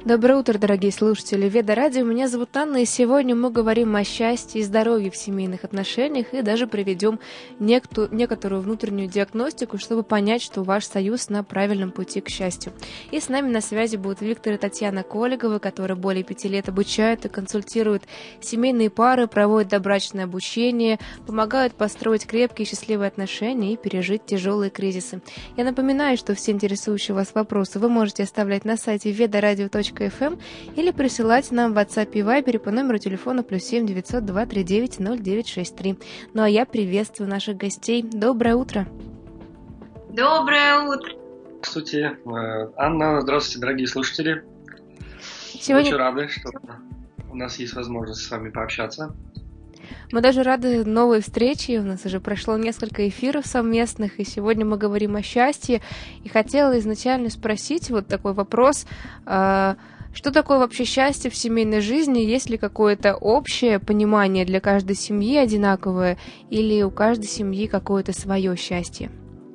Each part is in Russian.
Доброе утро, дорогие слушатели Веда Радио. Меня зовут Анна, и сегодня мы говорим о счастье и здоровье в семейных отношениях и даже проведем некоторую внутреннюю диагностику, чтобы понять, что ваш союз на правильном пути к счастью. И с нами на связи будут Виктор и Татьяна Коллеговы, которые более 5 лет обучают и консультируют семейные пары, проводят добрачное обучение, помогают построить крепкие и счастливые отношения и пережить тяжелые кризисы. Я напоминаю, что все интересующие вас вопросы вы можете оставлять на сайте vedaradio.fm или присылать нам в WhatsApp и Viber по номеру телефона +7 900 239 0963. Ну а я приветствую наших гостей. Доброе утро! Доброе утро! Здравствуйте, Анна, здравствуйте, дорогие слушатели. Сегодня... Очень рады, что у нас есть возможность с вами пообщаться. Мы даже рады новой встрече. У нас уже прошло несколько эфиров совместных, и сегодня мы говорим о счастье. И хотела изначально спросить вот такой вопрос. Что такое вообще счастье в семейной жизни? Есть ли какое-то общее понимание для каждой семьи одинаковое, или у каждой семьи какое-то свое счастье?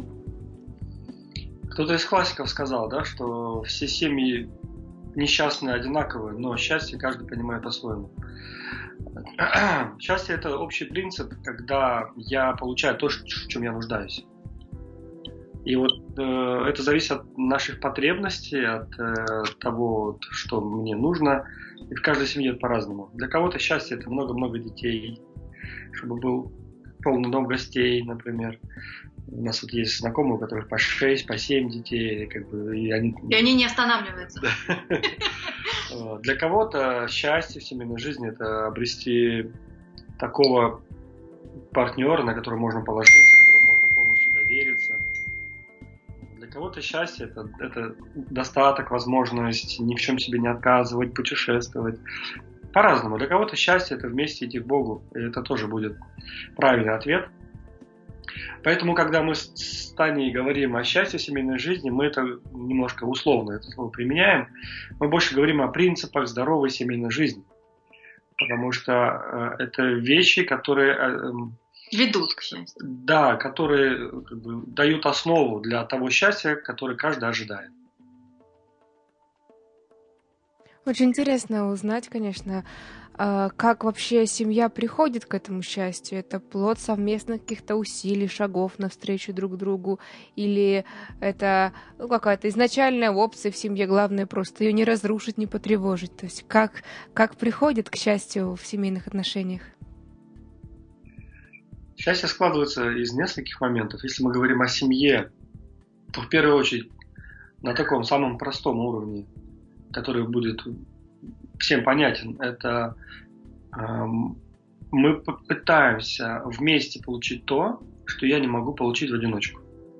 Кто-то из классиков сказал, да, что все семьи несчастные одинаковые, но счастье каждый понимает по-своему. Счастье – это общий принцип, когда я получаю то, в чем я нуждаюсь. И вот это зависит от наших потребностей, от того, что мне нужно. И в каждой семье это по-разному. Для кого-то счастье – это много-много детей, чтобы был полный дом гостей, например. У нас вот есть знакомые, у которых по 6, по 7 детей. И они не останавливаются. Для кого-то счастье в семейной жизни – это обрести такого партнера, на которого можно положиться, которому можно полностью довериться. Для кого-то счастье – это достаток, возможность ни в чем себе не отказывать, путешествовать. По-разному. Для кого-то счастье – это вместе идти к Богу. И это тоже будет правильный ответ. Поэтому, когда мы с Таней говорим о счастье в семейной жизни, мы это немножко условно это слово применяем. Мы больше говорим о принципах здоровой семейной жизни. Потому что это вещи, которые... ведут к счастью. Да, которые дают основу для того счастья, которое каждый ожидает. Очень интересно узнать, конечно, как вообще семья приходит к этому счастью. Это плод совместных каких-то усилий, шагов навстречу друг другу, или это какая-то изначальная опция в семье, главное просто ее не разрушить, не потревожить. То есть как приходит к счастью в семейных отношениях? Счастье складывается из нескольких моментов. Если мы говорим о семье, то в первую очередь на таком самом простом уровне, который будет всем понятен, это мы пытаемся вместе получить то, что я не могу получить в одиночку.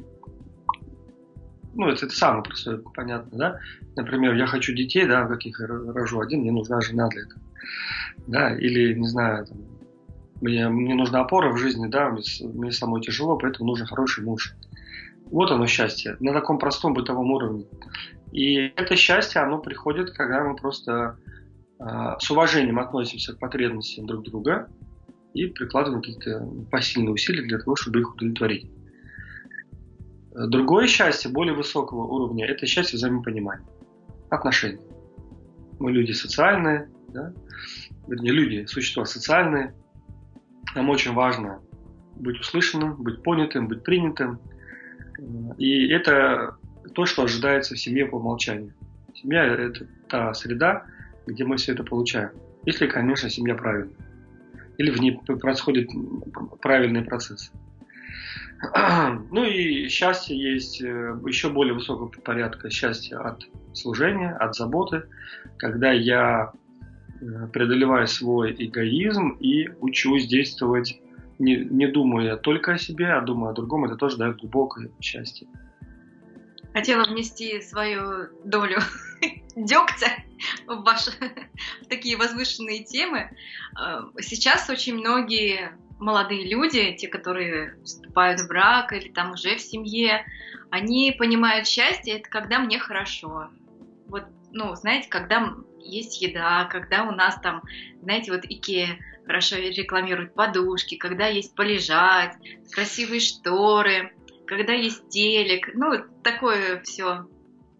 Ну, это самое простое, понятно, да? Например, я хочу детей, да, каких я рожу один, мне нужна жена для этого. Да, или, не знаю, мне нужна опора в жизни, да, мне самой тяжело, поэтому нужен хороший муж. Вот оно счастье, на таком простом бытовом уровне. И это счастье, оно приходит, когда мы просто с уважением относимся к потребностям друг друга и прикладываем какие-то посильные усилия для того, чтобы их удовлетворить. Другое счастье, более высокого уровня, это счастье взаимопонимания, отношений. Мы люди социальные, да? Вернее, люди, существа социальные. Нам очень важно быть услышанным, быть понятым, быть принятым. И это то, что ожидается в семье по умолчанию. Семья – это та среда, где мы все это получаем. Если, конечно, семья правильная. Или в ней происходит правильный процесс. Ну и счастье есть еще более высокого порядка. Счастье от служения, от заботы. Когда я преодолеваю свой эгоизм и учусь действовать, не думая только о себе, а думая о другом, это тоже дает глубокое счастье. Хотела внести свою долю дегтя в такие возвышенные темы. Сейчас очень многие молодые люди, те, которые вступают в брак или там уже в семье, они понимают счастье, это когда мне хорошо. Вот, знаете, когда есть еда, когда у нас там, знаете, вот IKEA хорошо рекламирует подушки, когда есть полежать, красивые шторы, когда есть телек, такое все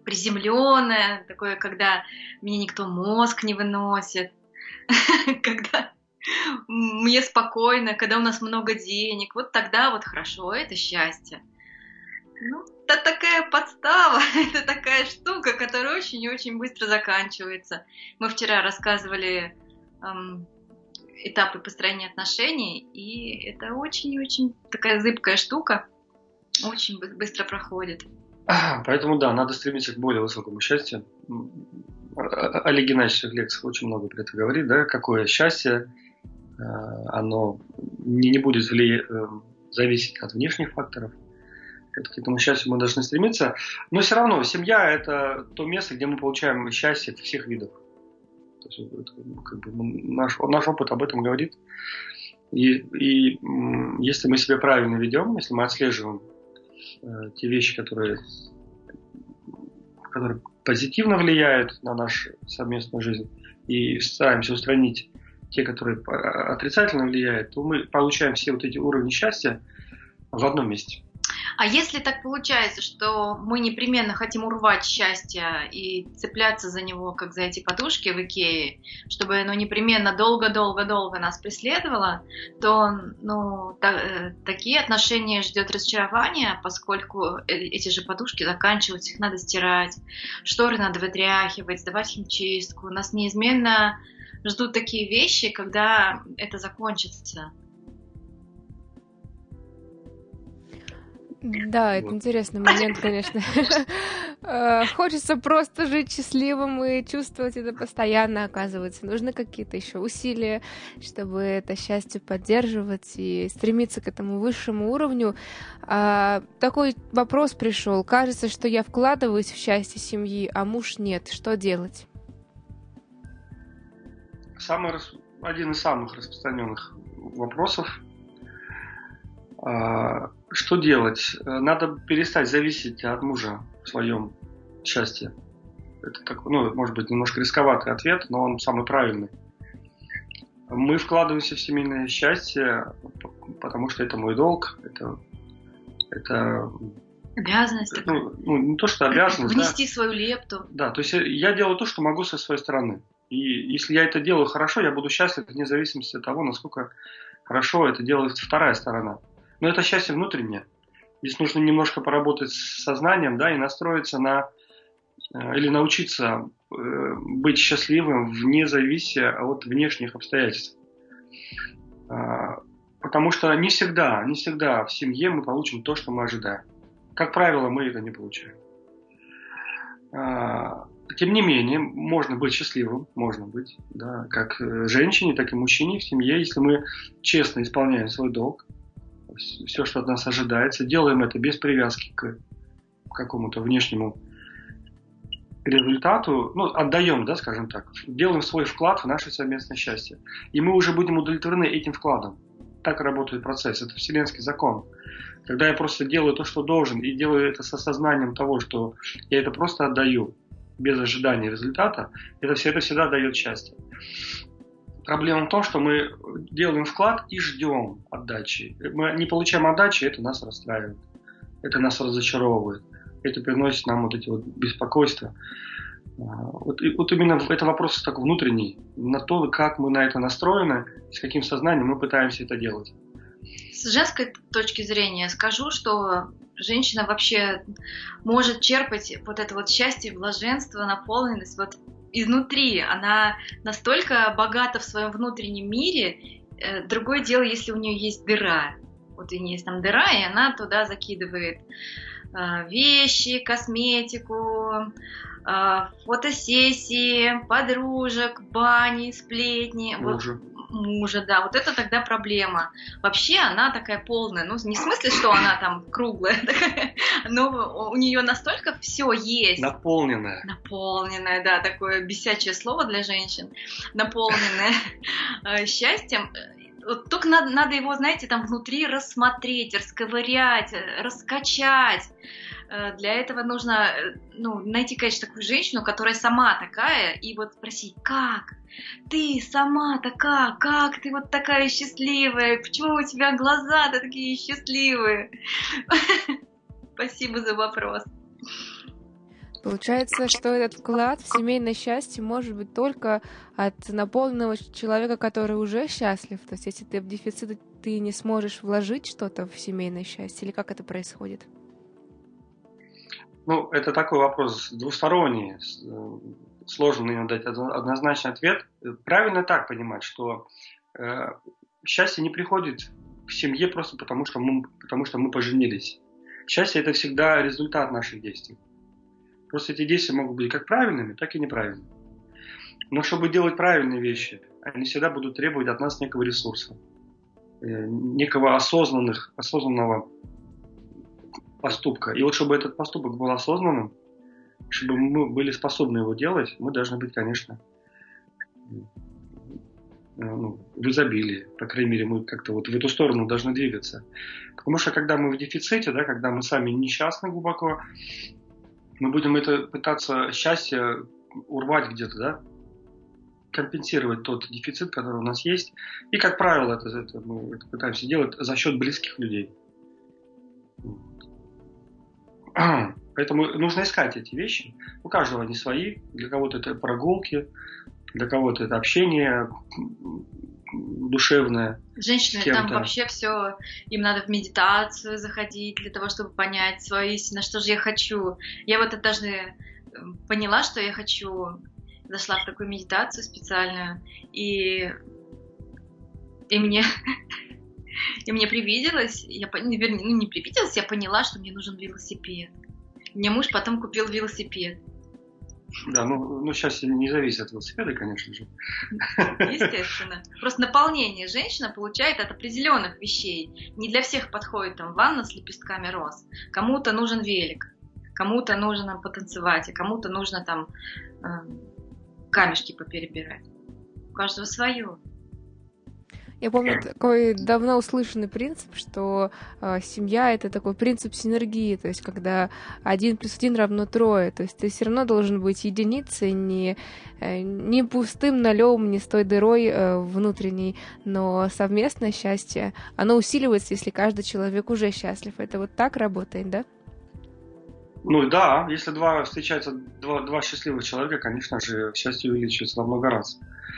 приземленное, такое, когда мне никто мозг не выносит, когда мне спокойно, когда у нас много денег, вот тогда вот хорошо, это счастье. Ну, это такая подстава, это такая штука, которая очень и очень быстро заканчивается. Мы вчера рассказывали этапы построения отношений, и это очень и очень такая зыбкая штука, очень быстро проходит. Поэтому, да, надо стремиться к более высокому счастью. Олег Геннадьевич в своих лекциях очень много про это говорит, да, какое счастье, оно не будет зависеть от внешних факторов. К этому счастью мы должны стремиться. Но все равно семья – это то место, где мы получаем счастье всех видов. То есть, как бы, наш опыт об этом говорит. И если мы себя правильно ведем, если мы отслеживаем те вещи, которые позитивно влияют на нашу совместную жизнь, и стараемся устранить те, которые отрицательно влияют, то мы получаем все вот эти уровни счастья в одном месте. А если так получается, что мы непременно хотим урвать счастье и цепляться за него, как за эти подушки в Икее, чтобы оно непременно долго-долго-долго нас преследовало, то такие отношения ждет разочарование, поскольку эти же подушки заканчиваются, их надо стирать, шторы надо вытряхивать, сдавать химчистку. Нас неизменно ждут такие вещи, когда это закончится. Да, это интересный момент, конечно. Хочется просто жить счастливым и чувствовать это постоянно, оказывается. Нужны какие-то еще усилия, чтобы это счастье поддерживать и стремиться к этому высшему уровню. Такой вопрос пришел. Кажется, что я вкладываюсь в счастье семьи, а муж нет. Что делать? Один из самых распространенных вопросов. Что делать? Надо перестать зависеть от мужа в своем счастье. Это такой, может быть, немножко рисковатый ответ, но он самый правильный. Мы вкладываемся в семейное счастье, потому что это мой долг, это обязанность. Не то, что обязанность. Внести свою лепту. Да, то есть я делаю то, что могу со своей стороны. И если я это делаю хорошо, я буду счастлив вне зависимости от того, насколько хорошо это делает вторая сторона. Но это счастье внутреннее. Здесь нужно немножко поработать с сознанием, да, и настроиться или научиться быть счастливым вне зависимости от внешних обстоятельств. Потому что не всегда в семье мы получим то, что мы ожидаем. Как правило, мы это не получаем. Тем не менее, можно быть счастливым, да, как женщине, так и мужчине в семье, если мы честно исполняем свой долг, все, что от нас ожидается, делаем это без привязки к какому-то внешнему результату, отдаем, да, скажем так, делаем свой вклад в наше совместное счастье. И мы уже будем удовлетворены этим вкладом. Так работает процесс, это вселенский закон. Когда я просто делаю то, что должен, и делаю это с осознанием того, что я это просто отдаю, без ожидания результата, это всегда дает счастье. Проблема в том, что мы делаем вклад и ждем отдачи. Мы не получаем отдачи, это нас расстраивает, это нас разочаровывает, это приносит нам вот эти вот беспокойства. Вот именно это вопрос так внутренний, на то, как мы на это настроены, с каким сознанием мы пытаемся это делать. С женской точки зрения скажу, что женщина вообще может черпать вот это вот счастье, блаженство, наполненность вот изнутри. Она настолько богата в своем внутреннем мире. Другое дело, если у нее есть дыра. Вот у нее есть там дыра, и она туда закидывает вещи, косметику, фотосессии, подружек, бани, сплетни. Мужа, да, вот это тогда проблема. Вообще она такая полная, не в смысле, что она там круглая, но у нее настолько все есть. Наполненная, да, такое бесячее слово для женщин. Наполненная счастьем. Вот только надо его, знаете, там внутри рассмотреть, расковырять, раскачать. Для этого нужно найти, конечно, такую женщину, которая сама такая, и вот спросить, как? Ты сама такая, как ты вот такая счастливая? Почему у тебя глаза-то такие счастливые? Спасибо за вопрос. Получается, что этот вклад в семейное счастье может быть только от наполненного человека, который уже счастлив. То есть, если ты в дефиците, ты не сможешь вложить что-то в семейное счастье, или как это происходит? Ну, это такой вопрос двусторонний, сложно на него дать однозначный ответ. Правильно так понимать, что счастье не приходит в семье просто потому, что мы поженились. Счастье – это всегда результат наших действий. Просто эти действия могут быть как правильными, так и неправильными. Но чтобы делать правильные вещи, они всегда будут требовать от нас некого ресурса, некого осознанного поступка. И вот чтобы этот поступок был осознанным, чтобы мы были способны его делать, мы должны быть, конечно, в изобилии. По крайней мере, мы как-то вот в эту сторону должны двигаться. Потому что когда мы в дефиците, да, когда мы сами несчастны глубоко, мы будем пытаться счастье урвать где-то, да, компенсировать тот дефицит, который у нас есть. И, как правило, мы это пытаемся делать за счет близких людей. Поэтому нужно искать эти вещи. У каждого они свои. Для кого-то это прогулки, для кого-то это общение душевное. Женщины там вообще все, им надо в медитацию заходить для того, чтобы понять свою истину, что же я хочу. Я вот однажды поняла, что я хочу, зашла в такую медитацию специальную, и мне привиделось, не привиделось, я поняла, что мне нужен велосипед. Мне муж потом купил велосипед. Да, счастье не зависит от велосипеда, конечно же. Естественно. Просто наполнение женщина получает от определенных вещей. Не для всех подходит там ванна с лепестками роз. Кому-то нужен велик, кому-то нужно потанцевать, а кому-то нужно там камешки поперебирать. У каждого свое. Я помню такой давно услышанный принцип, что семья — это такой принцип синергии, то есть когда 1 + 1 равно 3, то есть ты все равно должен быть единицей, не пустым нолем, не с той дырой внутренней, но совместное счастье, оно усиливается, если каждый человек уже счастлив. Это вот так работает, да? Ну да, если встречаются два счастливых человека, конечно же, счастье увеличивается во много раз.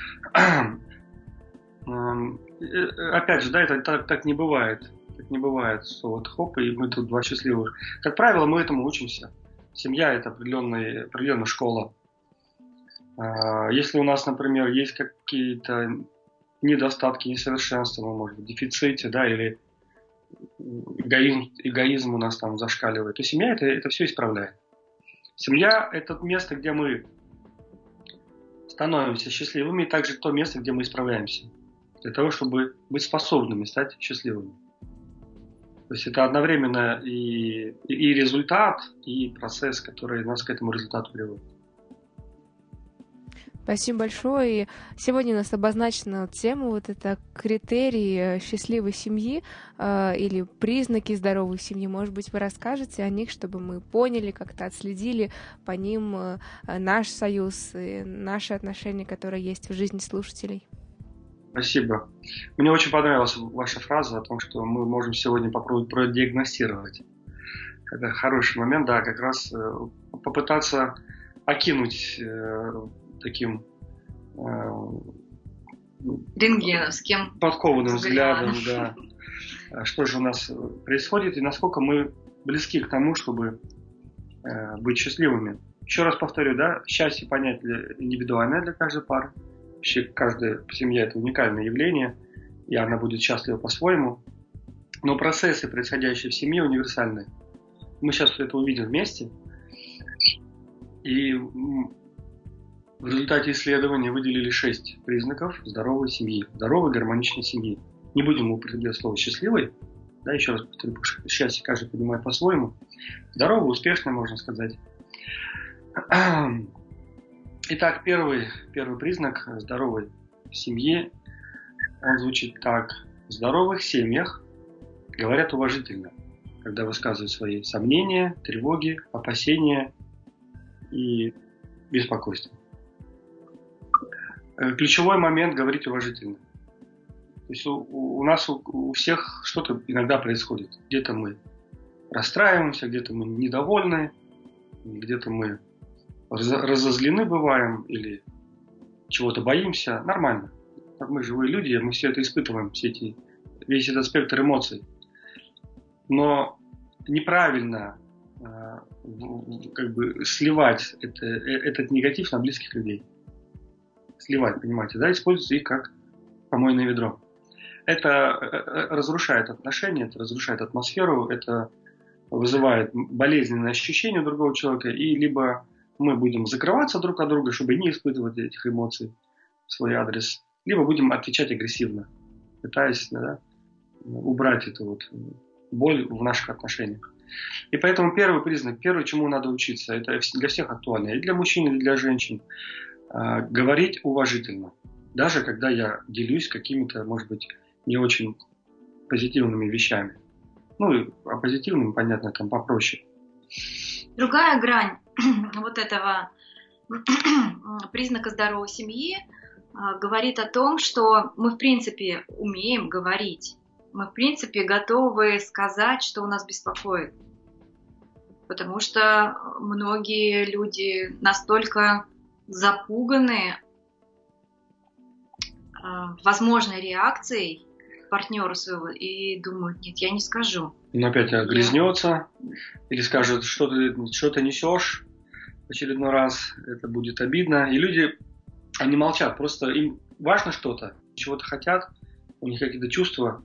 Опять же, да, это так не бывает. Так не бывает, что вот хоп, и мы тут 2 счастливых. Как правило, мы этому учимся. Семья – это определенная школа. Если у нас, например, есть какие-то недостатки, несовершенства, может быть, дефиците, да, или эгоизм у нас там зашкаливает, то семья это все исправляет. Семья – это место, где мы становимся счастливыми, и также то место, где мы исправляемся. Для того, чтобы быть способными стать счастливыми. То есть это одновременно и результат, и процесс, который нас к этому результату приводит. Спасибо большое. И сегодня у нас обозначена тема, вот это критерии счастливой семьи или признаки здоровой семьи. Может быть, вы расскажете о них, чтобы мы поняли, как-то отследили по ним наш союз и наши отношения, которые есть в жизни слушателей. Спасибо. Мне очень понравилась ваша фраза о том, что мы можем сегодня попробовать продиагностировать. Это хороший момент, да, как раз попытаться окинуть таким рентгеновским подкованным взглядом, да, что же у нас происходит и насколько мы близки к тому, чтобы быть счастливыми. Еще раз повторю, да, счастье понятие индивидуальное для каждой пары. Вообще каждая семья – это уникальное явление, и она будет счастлива по-своему. Но процессы, происходящие в семье, универсальны. Мы сейчас это увидим вместе. И в результате исследования выделили 6 признаков здоровой семьи, здоровой гармоничной семьи. Не будем употреблять слово «счастливой». Да, еще раз повторю, счастье каждый понимает по-своему. Здоровый, успешный, можно сказать. Итак, первый признак здоровой семьи, он звучит так. В здоровых семьях говорят уважительно, когда высказывают свои сомнения, тревоги, опасения и беспокойство. Ключевой момент – говорить уважительно. То есть у нас у всех что-то иногда происходит. Где-то мы расстраиваемся, где-то мы недовольны, где-то мы разозлены бываем или чего-то боимся, нормально. Мы живые люди, мы все это испытываем, весь этот спектр эмоций. Но неправильно сливать этот негатив на близких людей. Сливать, понимаете, да, используйте их как помойное ведро. Это разрушает отношения, это разрушает атмосферу, это вызывает болезненные ощущения у другого человека, и либо мы будем закрываться друг от друга, чтобы не испытывать этих эмоций в свой адрес, либо будем отвечать агрессивно, пытаясь убрать эту боль в наших отношениях. И поэтому первый признак, чему надо учиться, это для всех актуально, и для мужчин, и для женщин, говорить уважительно. Даже когда я делюсь какими-то, может быть, не очень позитивными вещами. А позитивным, понятно, там попроще. Другая грань вот этого признака здоровой семьи говорит о том, что мы, в принципе, умеем говорить. Мы, в принципе, готовы сказать, что у нас беспокоит. Потому что многие люди настолько запуганы возможной реакцией партнера своего и думают, нет, я не скажу. Он опять огрызнется или скажет, что ты несешь в очередной раз, это будет обидно. И люди, они молчат, просто им важно что-то, чего-то хотят, у них какие-то чувства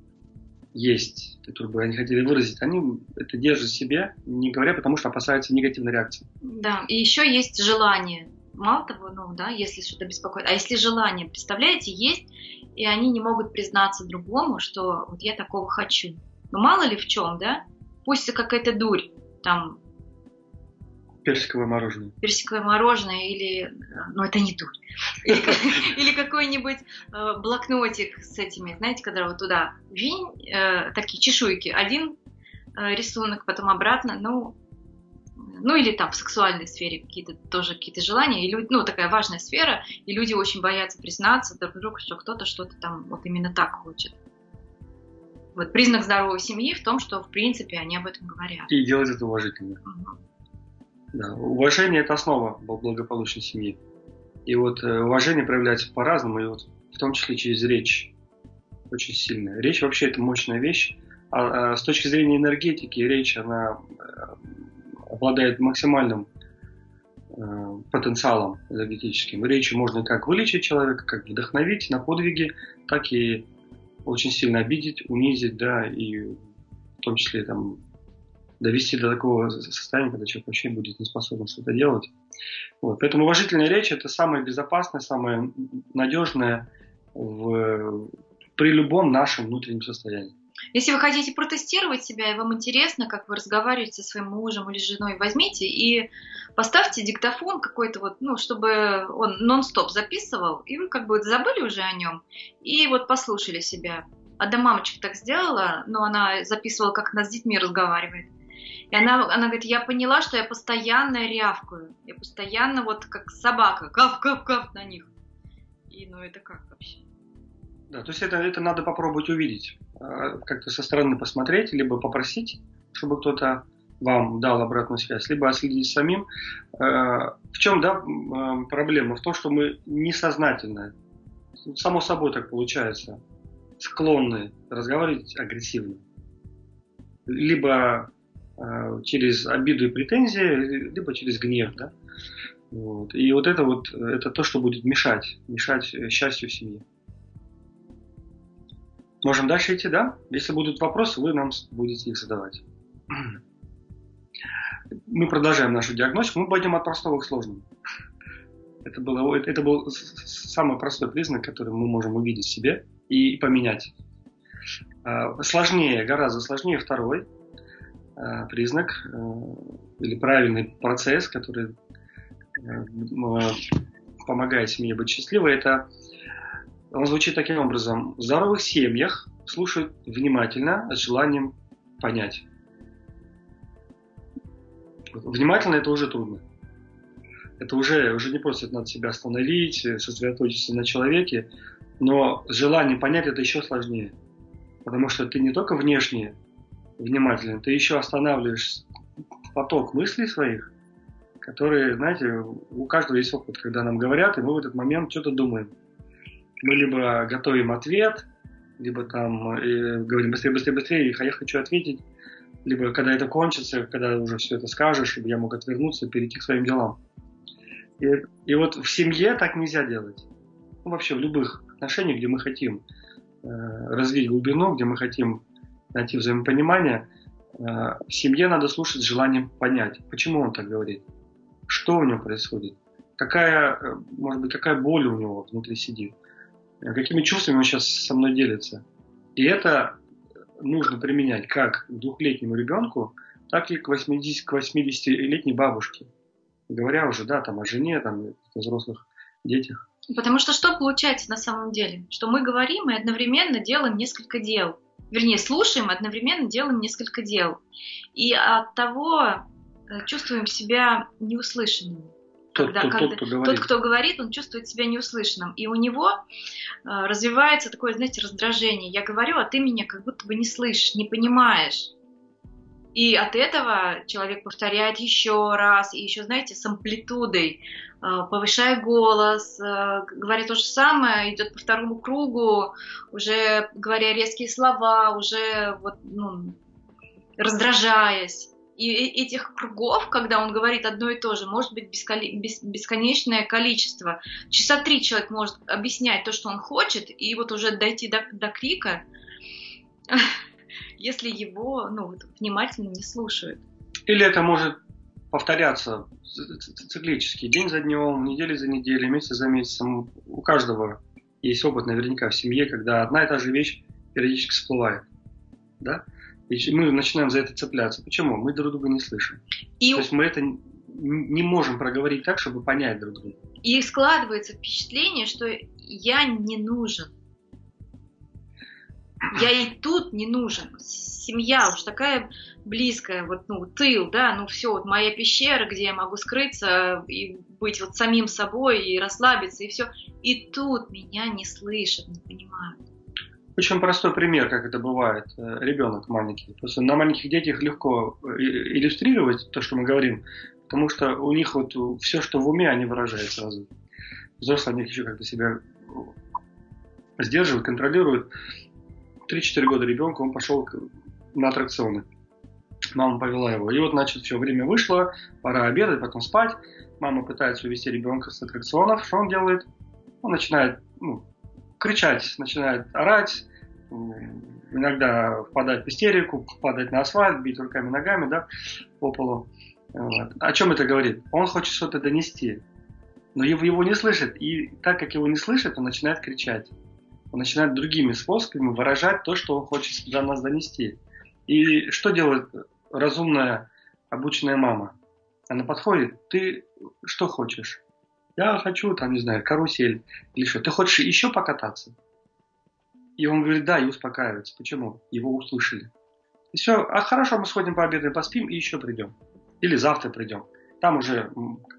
есть, которые бы они хотели выразить, они это держат в себе, не говоря, потому что опасаются негативной реакции. Да, и еще есть желание. Мало того, если что-то беспокоит, а если желание, представляете, есть, и они не могут признаться другому, что вот я такого хочу. Мало ли в чем, да? Пусть какая-то дурь, там... Персиковое мороженое. Персиковое мороженое или... это не дурь. Или какой-нибудь блокнотик с этими, знаете, когда вот туда такие чешуйки. Один рисунок, потом обратно, или там в сексуальной сфере какие-то желания, и такая важная сфера, и люди очень боятся признаться друг другу, что кто-то что-то там вот именно так хочет. Вот признак здоровой семьи в том, что в принципе они об этом говорят. И делать это уважительно. Угу. Да, уважение – это основа благополучной семьи. И уважение проявляется по-разному, и в том числе через речь. Очень сильно. Речь вообще это мощная вещь. А с точки зрения энергетики, речь, она обладает максимальным потенциалом энергетическим. Речью можно как вылечить человека, как вдохновить на подвиги, так и очень сильно обидеть, унизить, да, и в том числе довести до такого состояния, когда человек вообще будет не способен что-то делать. Поэтому уважительная речь – это самое безопасное, самое надежное при любом нашем внутреннем состоянии. Если вы хотите протестировать себя, и вам интересно, как вы разговариваете со своим мужем или женой, возьмите и поставьте диктофон какой-то, чтобы он нон-стоп записывал, и вы забыли уже о нем, и послушали себя. Одна мамочка так сделала, но она записывала, как она с детьми разговаривает. И она говорит, я поняла, что я постоянно рявкаю, я постоянно как собака, кав-кав-кав на них. И это как вообще? Да, то есть это надо попробовать увидеть, как-то со стороны посмотреть, либо попросить, чтобы кто-то вам дал обратную связь, либо отследить самим. В чем проблема? В том, что мы несознательно, само собой так получается, склонны разговаривать агрессивно. Либо через обиду и претензии, либо через гнев. Да? И это то, что будет мешать счастью в семье. Можем дальше идти, да? Если будут вопросы, вы нам будете их задавать. Мы продолжаем нашу диагностику. Мы пойдем от простого к сложному. Это был самый простой признак, который мы можем увидеть в себе и поменять. Гораздо сложнее второй признак или правильный процесс, который помогает семье быть счастливой. Он звучит таким образом. В здоровых семьях слушают внимательно, с желанием понять. Внимательно это уже трудно. Это уже не просто надо себя остановить, сосредоточиться на человеке, но желание понять это еще сложнее. Потому что ты не только внешне внимательно, ты еще останавливаешь поток мыслей своих, которые, знаете, у каждого есть опыт, когда нам говорят, и мы в этот момент что-то думаем. Мы либо готовим ответ, либо там говорим быстрее, быстрее, быстрее, я хочу ответить, либо когда это кончится, когда уже все это скажешь, чтобы я мог отвернуться и перейти к своим делам. И вот в семье так нельзя делать. Ну, вообще в любых отношениях, где мы хотим развить глубину, где мы хотим найти взаимопонимание, в семье надо слушать с желанием понять, почему он так говорит, что у него происходит, может быть, какая боль у него внутри сидит, какими чувствами он сейчас со мной делится. И это нужно применять как к 2-летнему ребенку, так и к 80-летней бабушке. Говоря уже, да, там, о жене, там, о взрослых детях. Потому что получается на самом деле? Что мы говорим и одновременно делаем несколько дел. Вернее, слушаем и одновременно делаем несколько дел. И от того чувствуем себя неуслышанными. Тот, кто говорит, он чувствует себя неуслышанным. И у него развивается такое, знаете, раздражение. Я говорю, а ты меня как будто бы не слышишь, не понимаешь. И от этого человек повторяет еще раз, и еще, знаете, с амплитудой, повышая голос, говоря то же самое, идет по второму кругу, уже говоря резкие слова, уже раздражаясь. И этих кругов, когда он говорит одно и то же, может быть бесконечное количество. Часа 3 человек может объяснять то, что он хочет, и вот уже дойти до крика, если его внимательно не слушают. Или это может повторяться циклически, день за днем, неделя за неделей, месяц за месяцем. У каждого есть опыт наверняка в семье, когда одна и та же вещь периодически всплывает. Да? И мы начинаем за это цепляться. Почему? Мы друг друга не слышим. То есть мы это не можем проговорить так, чтобы понять друг друга. И складывается впечатление, что я не нужен. Я и тут не нужен. Семья уж такая близкая, тыл, да, все, моя пещера, где я могу скрыться и быть самим собой, и расслабиться, и все. И тут меня не слышат, не понимают. Очень простой пример, как это бывает. Ребенок маленький. Просто на маленьких детях легко иллюстрировать то, что мы говорим, потому что у них все, что в уме, они выражают сразу. Взрослые они еще как-то себя сдерживают, контролируют. 3-4 года ребенка, он пошел на аттракционы. Мама повела его. И значит, все, время вышло, пора обедать, потом спать. Мама пытается увести ребенка с аттракционов. Что он делает? Он начинает кричать, начинает орать, иногда впадать в истерику, падать на асфальт, бить руками, ногами, да, по полу. Вот. О чем это говорит? Он хочет что-то донести, но его не слышит. И так как его не слышит, он начинает кричать. Он начинает другими способами выражать то, что он хочет до нас донести. И что делает разумная, обученная мама? Она подходит, ты что хочешь? Я хочу, карусель или что. Ты хочешь еще покататься? И он говорит, да, и успокаивается. Почему? Его услышали. И все, хорошо, мы сходим пообедаем, поспим и еще придем. Или завтра придем. Там уже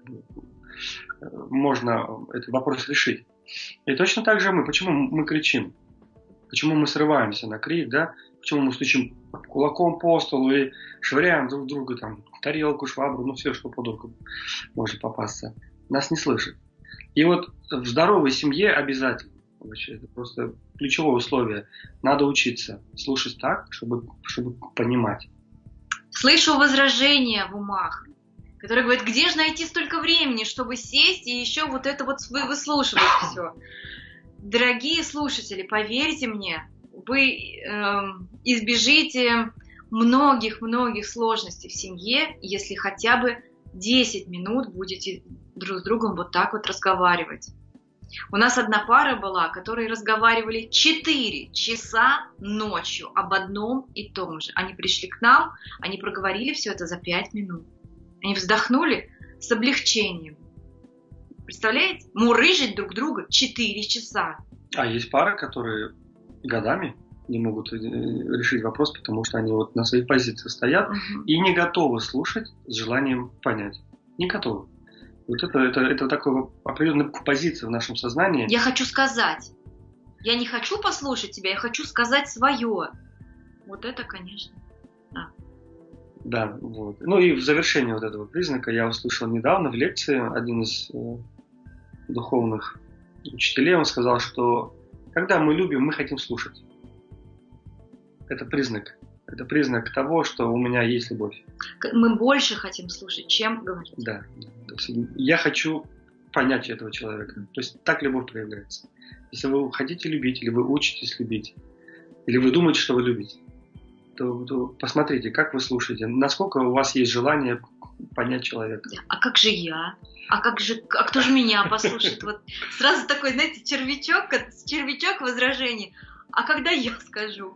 можно этот вопрос решить. И точно так же почему мы кричим? Почему мы срываемся на крик, да? Почему мы стучим кулаком по столу и швыряем друг друга тарелку, швабру, все, что под руку может попасться. Нас не слышат. И в здоровой семье обязательно, вообще, это просто ключевое условие, надо учиться слушать так, чтобы понимать. Слышу возражения в умах, которые говорят, где же найти столько времени, чтобы сесть и еще это выслушивать все. Дорогие слушатели, поверьте мне, вы избежите многих сложностей в семье, если хотя бы 10 минут будете друг с другом так разговаривать. У нас одна пара была, которые разговаривали 4 часа ночью об одном и том же. Они пришли к нам, они проговорили все это за 5 минут. Они вздохнули с облегчением. Представляете? Мурыжить друг друга 4 часа. А есть пары, которые годами не могут решить вопрос, потому что они на своих позициях стоят и не готовы слушать с желанием понять. Не готовы. Это такая определенная позиция в нашем сознании. Я хочу сказать. Я не хочу послушать тебя, я хочу сказать свое. Это, конечно. Да. Да, вот. Ну и в завершение вот этого признака я услышал недавно в лекции один из духовных учителей, он сказал, что когда мы любим, мы хотим слушать. Это признак. Это признак того, что у меня есть любовь. Мы больше хотим слушать, чем говорить. Да. Я хочу понять этого человека. То есть так любовь проявляется. Если вы хотите любить, или вы учитесь любить, или вы думаете, что вы любите, то посмотрите, как вы слушаете, насколько у вас есть желание понять человека. А как же я? А кто же меня послушает? Вот сразу такой, знаете, червячок возражений. А когда я скажу?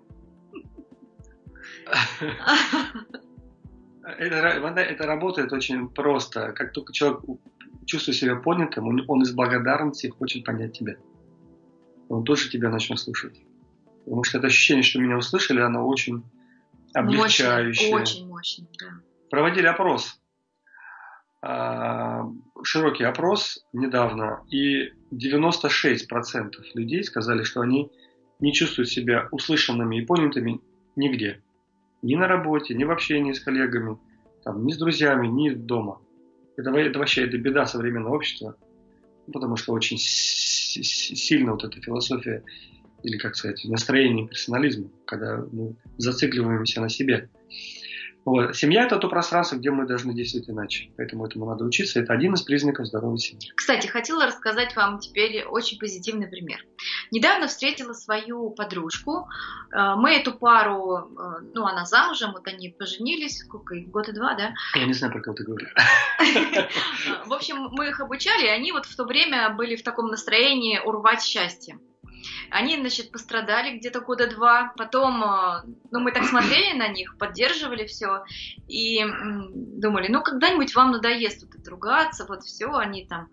Это работает очень просто. Как только человек чувствует себя понятым, он из благодарности хочет понять тебя. Он тоже тебя начнет слушать. Потому что это ощущение, что меня услышали, оно очень облегчающее. Очень мощно, да. Проводили опрос. Широкий опрос недавно. И 96% людей сказали, что они не чувствуют себя услышанными и понятыми нигде. Ни на работе, ни в общении с коллегами, ни с друзьями, ни дома. Это вообще беда современного общества. Потому что очень сильно вот эта философия, или, как сказать, настроение персонализма, когда мы зацикливаемся на себе. Вот. Семья – это то пространство, где мы должны действовать иначе. Поэтому этому надо учиться. Это один из признаков здоровой семьи. Кстати, хотела рассказать вам теперь очень позитивный пример. Недавно встретила свою подружку. Мы эту пару, она замужем, вот они поженились, сколько, года 2, да? Я не знаю, про кого ты говоришь. В общем, мы их обучали, и они вот в то время были в таком настроении урвать счастье. Они, пострадали где-то года 2, потом, мы так смотрели на них, поддерживали все, и думали, когда-нибудь вам надоест вот это ругаться, вот все, они там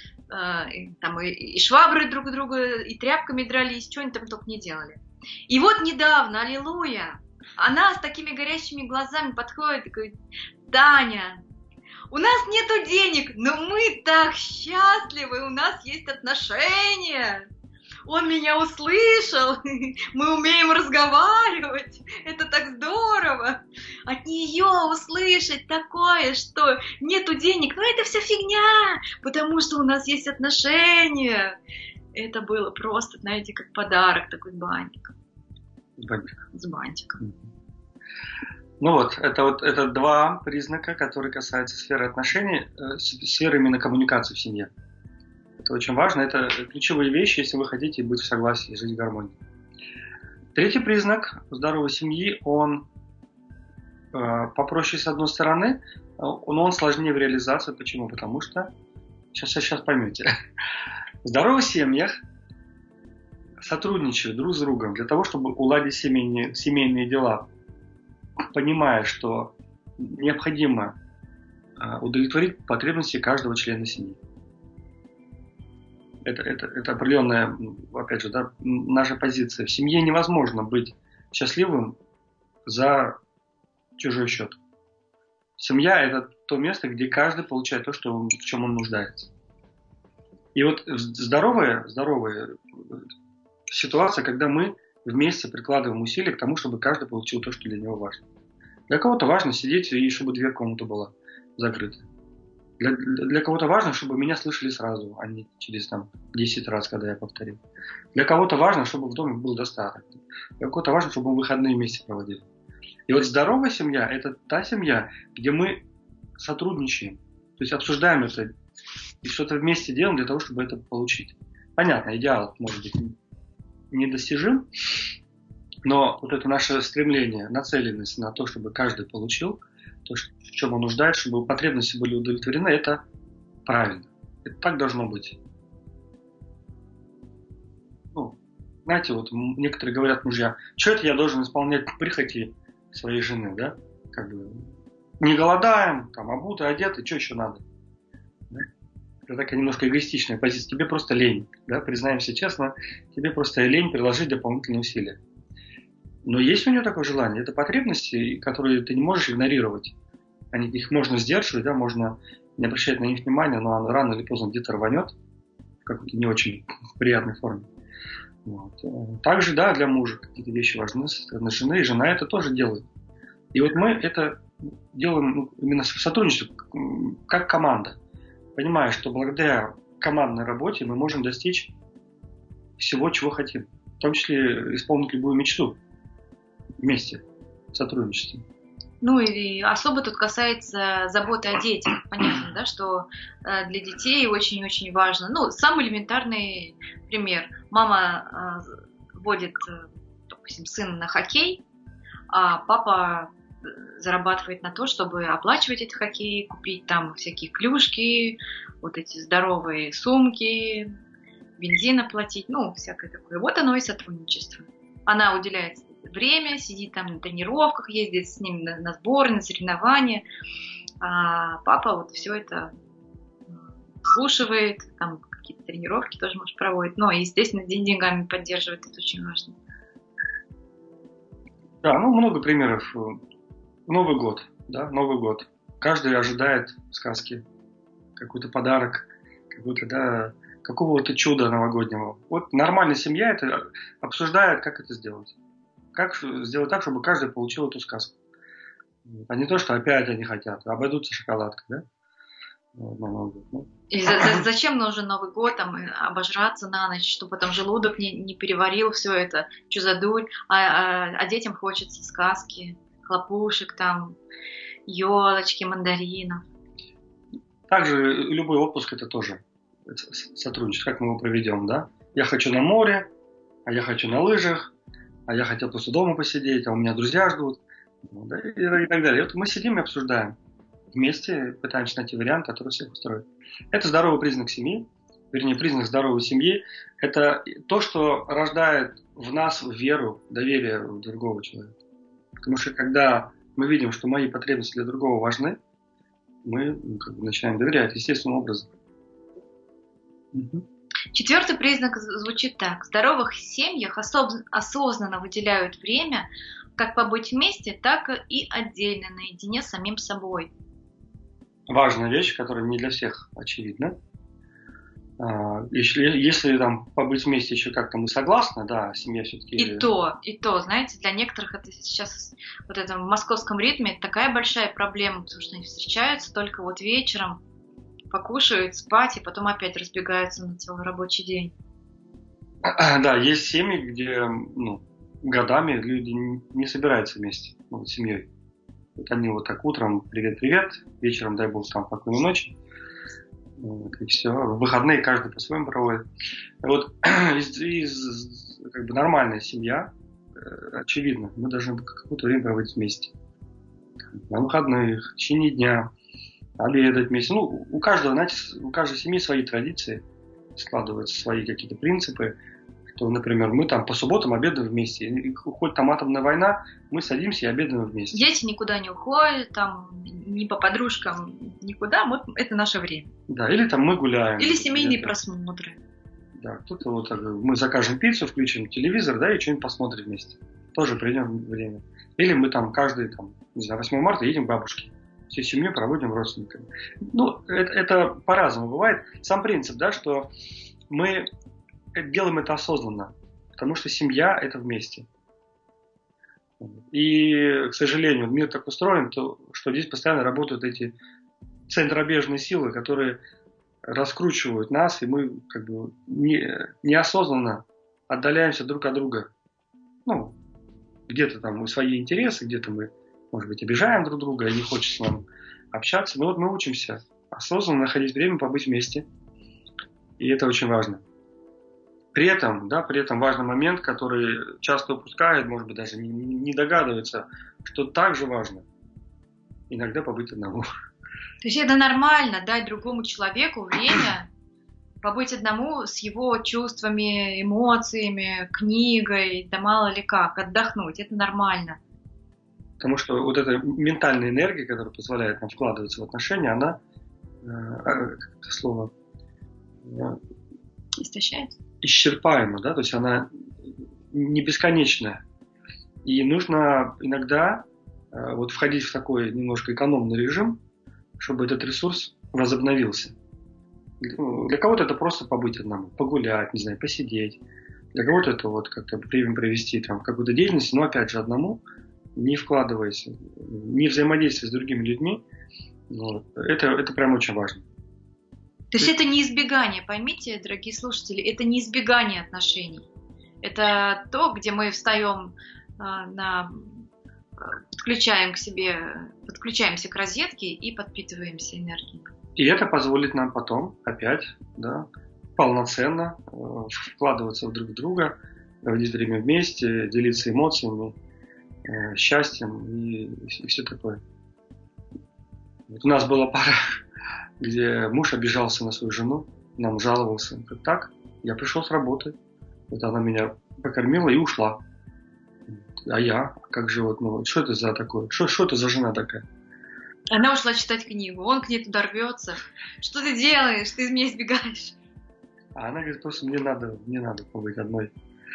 и швабры друг друга, и тряпками дрались, что они там только не делали. И вот недавно, аллилуйя, она с такими горящими глазами подходит и говорит: Таня, у нас нету денег, но мы так счастливы, у нас есть отношения. Он меня услышал, мы умеем разговаривать, это так здорово. От нее услышать такое, что нету денег, это вся фигня, потому что у нас есть отношения. Это было просто, знаете, как подарок, такой бантик. С бантиком. Это 2 признака, которые касаются сферы отношений, сферы именно коммуникации в семье. Это очень важно, это ключевые вещи, если вы хотите быть в согласии и жить в гармонии. 3-й признак здоровой семьи, он попроще с одной стороны, но он сложнее в реализации. Почему? Потому что, сейчас поймете, в здоровых семьях сотрудничают друг с другом для того, чтобы уладить семейные дела, понимая, что необходимо удовлетворить потребности каждого члена семьи. Это определенная, опять же, наша позиция. В семье невозможно быть счастливым за чужой счет. Семья – это то место, где каждый получает то, в чем он нуждается. И вот здоровая ситуация, когда мы вместе прикладываем усилия к тому, чтобы каждый получил то, что для него важно. Для кого-то важно сидеть, и чтобы дверь комнаты была закрыта. Для кого-то важно, чтобы меня слышали сразу, а не через 10 раз, когда я повторил. Для кого-то важно, чтобы в доме был достаток. Для кого-то важно, чтобы мы выходные вместе проводили. И вот здоровая семья – это та семья, где мы сотрудничаем, то есть обсуждаем это и что-то вместе делаем для того, чтобы это получить. Понятно, идеал может быть недостижим, но вот это наше стремление, нацеленность на то, чтобы каждый получил то, в чем он нуждается, чтобы потребности были удовлетворены, это правильно. Это так должно быть. Знаете, некоторые говорят мужья, что это я должен исполнять прихоти своей жены, да? Не голодаем, обуты, одеты, что еще надо? Да? Это такая немножко эгоистичная позиция. Тебе просто лень, да? Признаемся честно, тебе просто лень приложить дополнительные усилия. Но есть у нее такое желание, это потребности, которые ты не можешь игнорировать. Их можно сдерживать, да, можно не обращать на них внимания, но оно рано или поздно где-то рванет в какой-то не очень приятной форме. Также, да, для мужа какие-то вещи важны со стороны жены, и жена это тоже делает. И вот мы это делаем именно сотрудничество, как команда, понимая, что благодаря командной работе мы можем достичь всего, чего хотим, в том числе исполнить любую мечту вместе, в сотрудничестве. Ну и особо тут касается заботы о детях. Понятно, да, что для детей очень-очень важно. Ну, самый элементарный пример. Мама водит, допустим, сына на хоккей, а папа зарабатывает на то, чтобы оплачивать этот хоккей, купить там всякие клюшки, вот эти здоровые сумки, бензин оплатить, ну, всякое такое. Вот оно и сотрудничество. Она уделяет время, сидит там на тренировках, ездит с ним на сборы, на соревнования, а папа вот все это слушает, там какие-то тренировки тоже, может, проводит, но, естественно, деньгами поддерживает, это очень важно. Да, ну, много примеров. Новый год, да, Новый год. Каждый ожидает сказки, какой-то подарок, какой-то, да, какого-то чуда новогоднего. Вот нормальная семья это обсуждает, как это сделать. Как сделать так, чтобы каждый получил эту сказку. А не то, что опять они хотят, обойдутся шоколадкой, да? И зачем нужен Новый год, там, обожраться на ночь, чтобы потом желудок не переварил все это, что за дурь, а детям хочется сказки, хлопушек, там, елочки, мандаринов. Также любой отпуск это тоже сотрудничество, как мы его проведем, да? Я хочу на море, а я хочу на лыжах, а я хотел просто дома посидеть, а у меня друзья ждут, да, и так далее. И вот мы сидим и обсуждаем. Вместе пытаемся найти вариант, который всех устроит. Это здоровый признак семьи, вернее, признак здоровой семьи. Это то, что рождает в нас веру, доверие в другого человека. Потому что когда мы видим, что мои потребности для другого важны, мы начинаем доверять естественным образом. Четвертый признак звучит так. В здоровых семьях осознанно выделяют время, как побыть вместе, так и отдельно, наедине с самим собой. Важная вещь, которая не для всех очевидна. Если там побыть вместе еще как-то мы согласны, да, семья все-таки... И то, знаете, для некоторых это сейчас вот это в московском ритме такая большая проблема, потому что они встречаются только вот вечером, покушают, спать, и потом опять разбегаются на целый рабочий день. Да, есть семьи, где годами люди не собираются вместе, с семьей. Вот они вот так утром привет-привет, вечером дай бог там спокойной ночи. И все. В выходные каждый по-своему проводит. Вот как бы нормальная семья, очевидно, мы должны какое-то время проводить вместе. На выходных, в течение дня, обедать вместе. Ну, у каждого, знаете, у каждой семьи свои традиции, складываются свои какие-то принципы. Что, например, мы там по субботам обедаем вместе. И хоть там атомная война, мы садимся и обедаем вместе. Дети никуда не уходят, там, ни по подружкам, никуда. Вот это наше время. Да, или там мы гуляем. Или семейные просмотры. Да, кто-то вот так, мы закажем пиццу, включим телевизор, да, и что-нибудь посмотрим вместе. Тоже придем время. Или мы там каждый, там, не знаю, 8 марта едем к бабушке. Всей семьей проводим родственниками. Ну, это по-разному бывает. Сам принцип, да, что мы делаем это осознанно, потому что семья – это вместе. И, к сожалению, мир так устроен, что здесь постоянно работают эти центробежные силы, которые раскручивают нас, и мы как бы неосознанно отдаляемся друг от друга. Ну, где-то там мы свои интересы, где-то мы, может быть, обижаем друг друга, и не хочется нам общаться. Но вот мы учимся осознанно находить время побыть вместе. И это очень важно. При этом важный момент, который часто упускают, может быть, даже не догадывается, что также важно иногда побыть одному. То есть это нормально дать другому человеку время побыть одному с его чувствами, эмоциями, книгой, да мало ли как, отдохнуть. Это нормально. Потому что вот эта ментальная энергия, которая позволяет нам вкладываться в отношения, она, как это слово... Истощается? Исчерпаема, да, то есть она не бесконечная. И нужно иногда вот входить в такой немножко экономный режим, чтобы этот ресурс возобновился. Для кого-то это просто побыть одному, погулять, не знаю, посидеть. Для кого-то это вот как-то время провести там в какой-то деятельности, но опять же одному, не вкладываясь не взаимодействие с другими людьми, вот, это прям очень важно. То есть это не избегание, поймите, дорогие слушатели, это не избегание отношений. Это то, где мы встаем подключаемся к розетке и подпитываемся энергией. И это позволит нам потом опять, да, полноценно вкладываться в друг друга, проводить время вместе, делиться эмоциями, счастьем и все такое. Вот у нас была пара, где муж обижался на свою жену, нам жаловался. Как так? Я пришел с работы, вот она меня покормила и ушла. А я? Как же что это за такое? Что это за жена такая? Она ушла читать книгу, он к ней туда рвется. Что ты делаешь? Ты из меня избегаешь. А она говорит, просто мне надо побыть одной.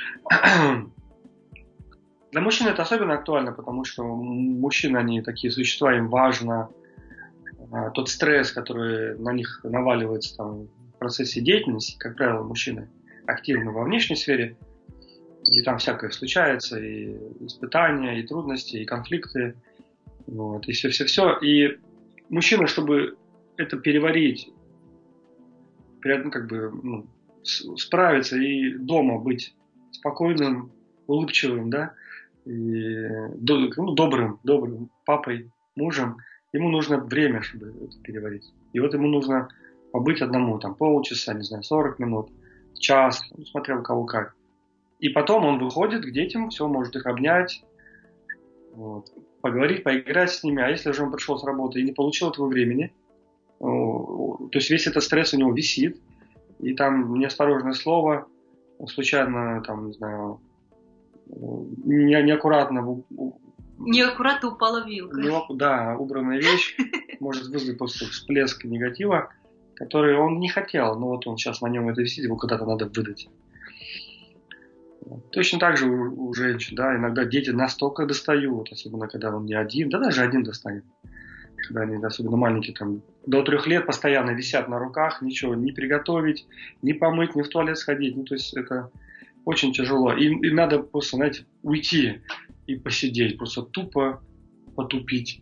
Для мужчин это особенно актуально, потому что мужчины, они такие существа, им важно тот стресс, который на них наваливается там, в процессе деятельности. Как правило, мужчины активны во внешней сфере, и там всякое случается, и испытания, и трудности, и конфликты, вот, и все. И мужчина, чтобы это переварить, справиться и дома быть спокойным, улыбчивым, да, и добрым папой, мужем, ему нужно время, чтобы это переварить. И вот ему нужно побыть одному, там, полчаса, не знаю, 40 минут, час, смотря у кого как. И потом он выходит к детям, все, может их обнять, вот, поговорить, поиграть с ними. А если уже он пришел с работы и не получил этого времени, то есть весь этот стресс у него висит, и там неосторожное слово, случайно, там, не знаю, неаккуратно упала вилка. Да, убранная вещь может вызвать просто всплеск негатива, который он не хотел, но вот он сейчас на нем это висит, его куда-то надо выдать. Точно так же у женщин, да, иногда дети настолько достают, особенно когда он не один, да даже один достанет. Когда они особенно маленькие, там, до 3 лет постоянно висят на руках, ничего не приготовить, не помыть, не в туалет сходить. Ну, то есть это очень тяжело. И надо просто, знаете, уйти и посидеть, просто тупо потупить.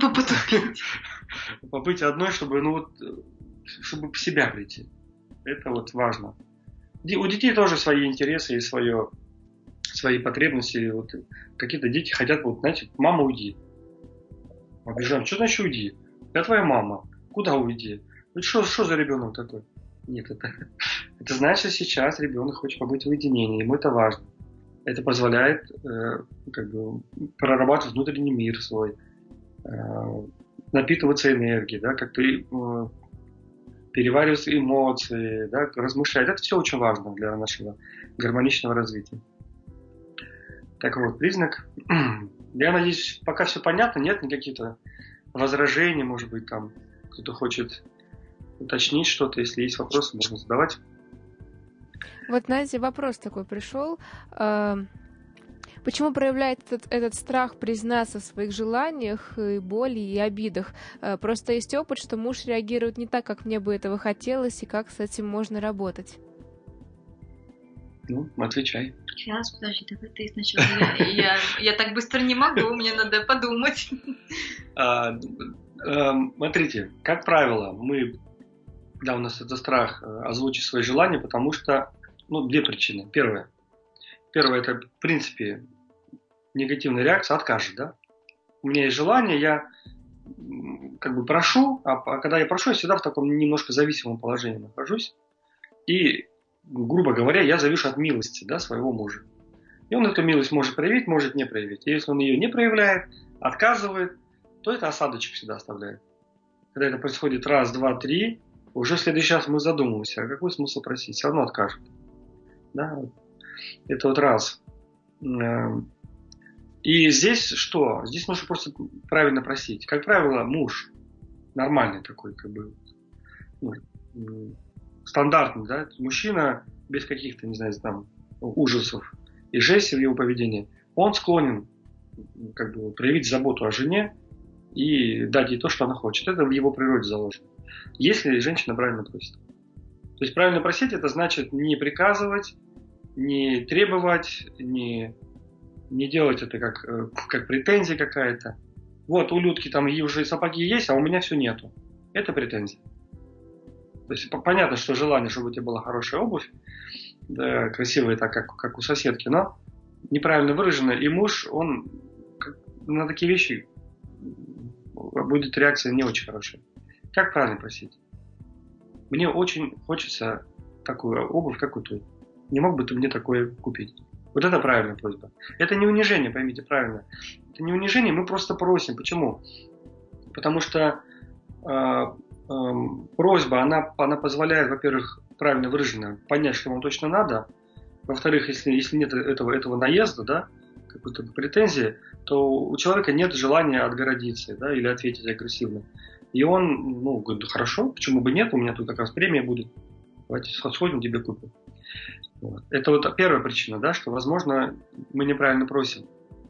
Побыть одной, чтобы в себя прийти. Это вот важно. У детей тоже свои интересы и свои потребности. Вот какие-то дети хотят, вот, знаете, мама, уйди. Обижаем. Что значит уйди? Я твоя мама. Куда уйди? Что за ребенок такой? Нет, это значит, сейчас ребенок хочет побыть в уединении. Ему это важно. Это позволяет прорабатывать внутренний мир свой, напитываться энергией, да, как-то переваривать эмоции, да, размышлять. Это все очень важно для нашего гармоничного развития. Так вот, признак. Я надеюсь, пока все понятно, нет никаких возражений, может быть, там кто-то хочет уточнить что-то. Если есть вопросы, можно задавать. Вот, знаете, вопрос такой пришел. Почему проявляет этот страх признаться в своих желаниях, и боли, и обидах? Просто есть опыт, что муж реагирует не так, как мне бы этого хотелось, и как с этим можно работать? Ну, отвечай. Сейчас, подожди, давай ты сначала. Я так быстро не могу, мне надо подумать. Смотрите, как правило, у нас это страх озвучить свои желания, потому что, 2 причины. Первое, это, в принципе, негативная реакция, откажет, да? У меня есть желание, я прошу, а когда я прошу, я всегда в таком немножко зависимом положении нахожусь. И, грубо говоря, я завишу от милости, да, своего мужа. И он эту милость может проявить, может не проявить. И если он ее не проявляет, отказывает, то это осадочек всегда оставляет. Когда это происходит раз, два, 3, уже в следующий раз мы задумываемся, а какой смысл просить? Все равно откажет. Да? Это вот раз. И здесь что? Здесь нужно просто правильно просить. Как правило, муж нормальный такой, стандартный, да, мужчина без каких-то, не знаю, там, ужасов и жестей в его поведении, он склонен проявить заботу о жене и дать ей то, что она хочет. Это в его природе заложено. Если женщина правильно просит. То есть правильно просить, это значит не приказывать, не требовать, не делать это как претензия какая-то, Вот у Людки там уже сапоги есть, а у меня все нету. Это претензия. То есть понятно, что желание, чтобы у тебя была хорошая обувь, да, красивая, так как у соседки, но неправильно выражено, и муж, он на такие вещи будет реакция не очень хорошая. Как правильно просить? Мне очень хочется такую обувь, как у той. Не мог бы ты мне такое купить? Вот это правильная просьба. Это не унижение, поймите правильно. Это не унижение, мы просто просим. Почему? Потому что просьба, она позволяет, во-первых, правильно выраженно понять, что вам точно надо. Во-вторых, если нет этого наезда, да, какой-то претензии, то у человека нет желания отгородиться, да, или ответить агрессивно. И он, говорит, да хорошо, почему бы нет, у меня тут как раз премия будет, давайте сходим, тебе купим. Вот. Это вот первая причина, да, что, возможно, мы неправильно просим.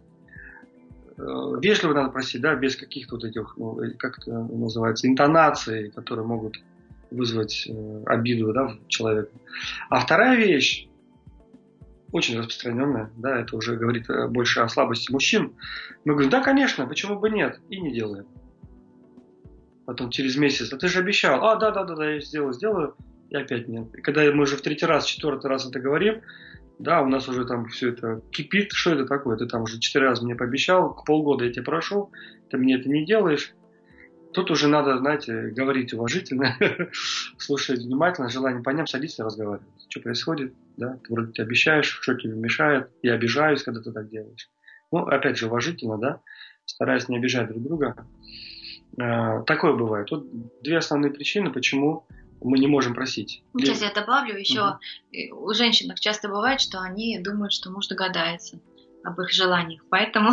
Вежливо надо просить, да, без каких-то вот этих, как это называется, интонаций, которые могут вызвать обиду, да, в человека. А вторая вещь, очень распространенная, да, это уже говорит больше о слабости мужчин. Мы говорим, да, конечно, почему бы нет, и не делаем. Потом через месяц, а ты же обещал, да, я сделаю, и опять нет. И когда мы уже в третий раз, четвертый раз это говорим, да, у нас уже там все это кипит, что это такое, ты там уже 4 раза мне пообещал, полгода я тебе прошу, ты мне это не делаешь. Тут уже надо, знаете, говорить уважительно, слушать внимательно, желание понять, садиться и разговаривать. Что происходит, да, ты вроде обещаешь, что тебе мешает, я обижаюсь, когда ты так делаешь. Опять же, уважительно, да, стараясь не обижать друг друга. Такое бывает. Тут 2 основные причины, почему мы не можем просить. Сейчас я добавлю еще. У женщин часто бывает, что они думают, что муж догадается об их желаниях. Поэтому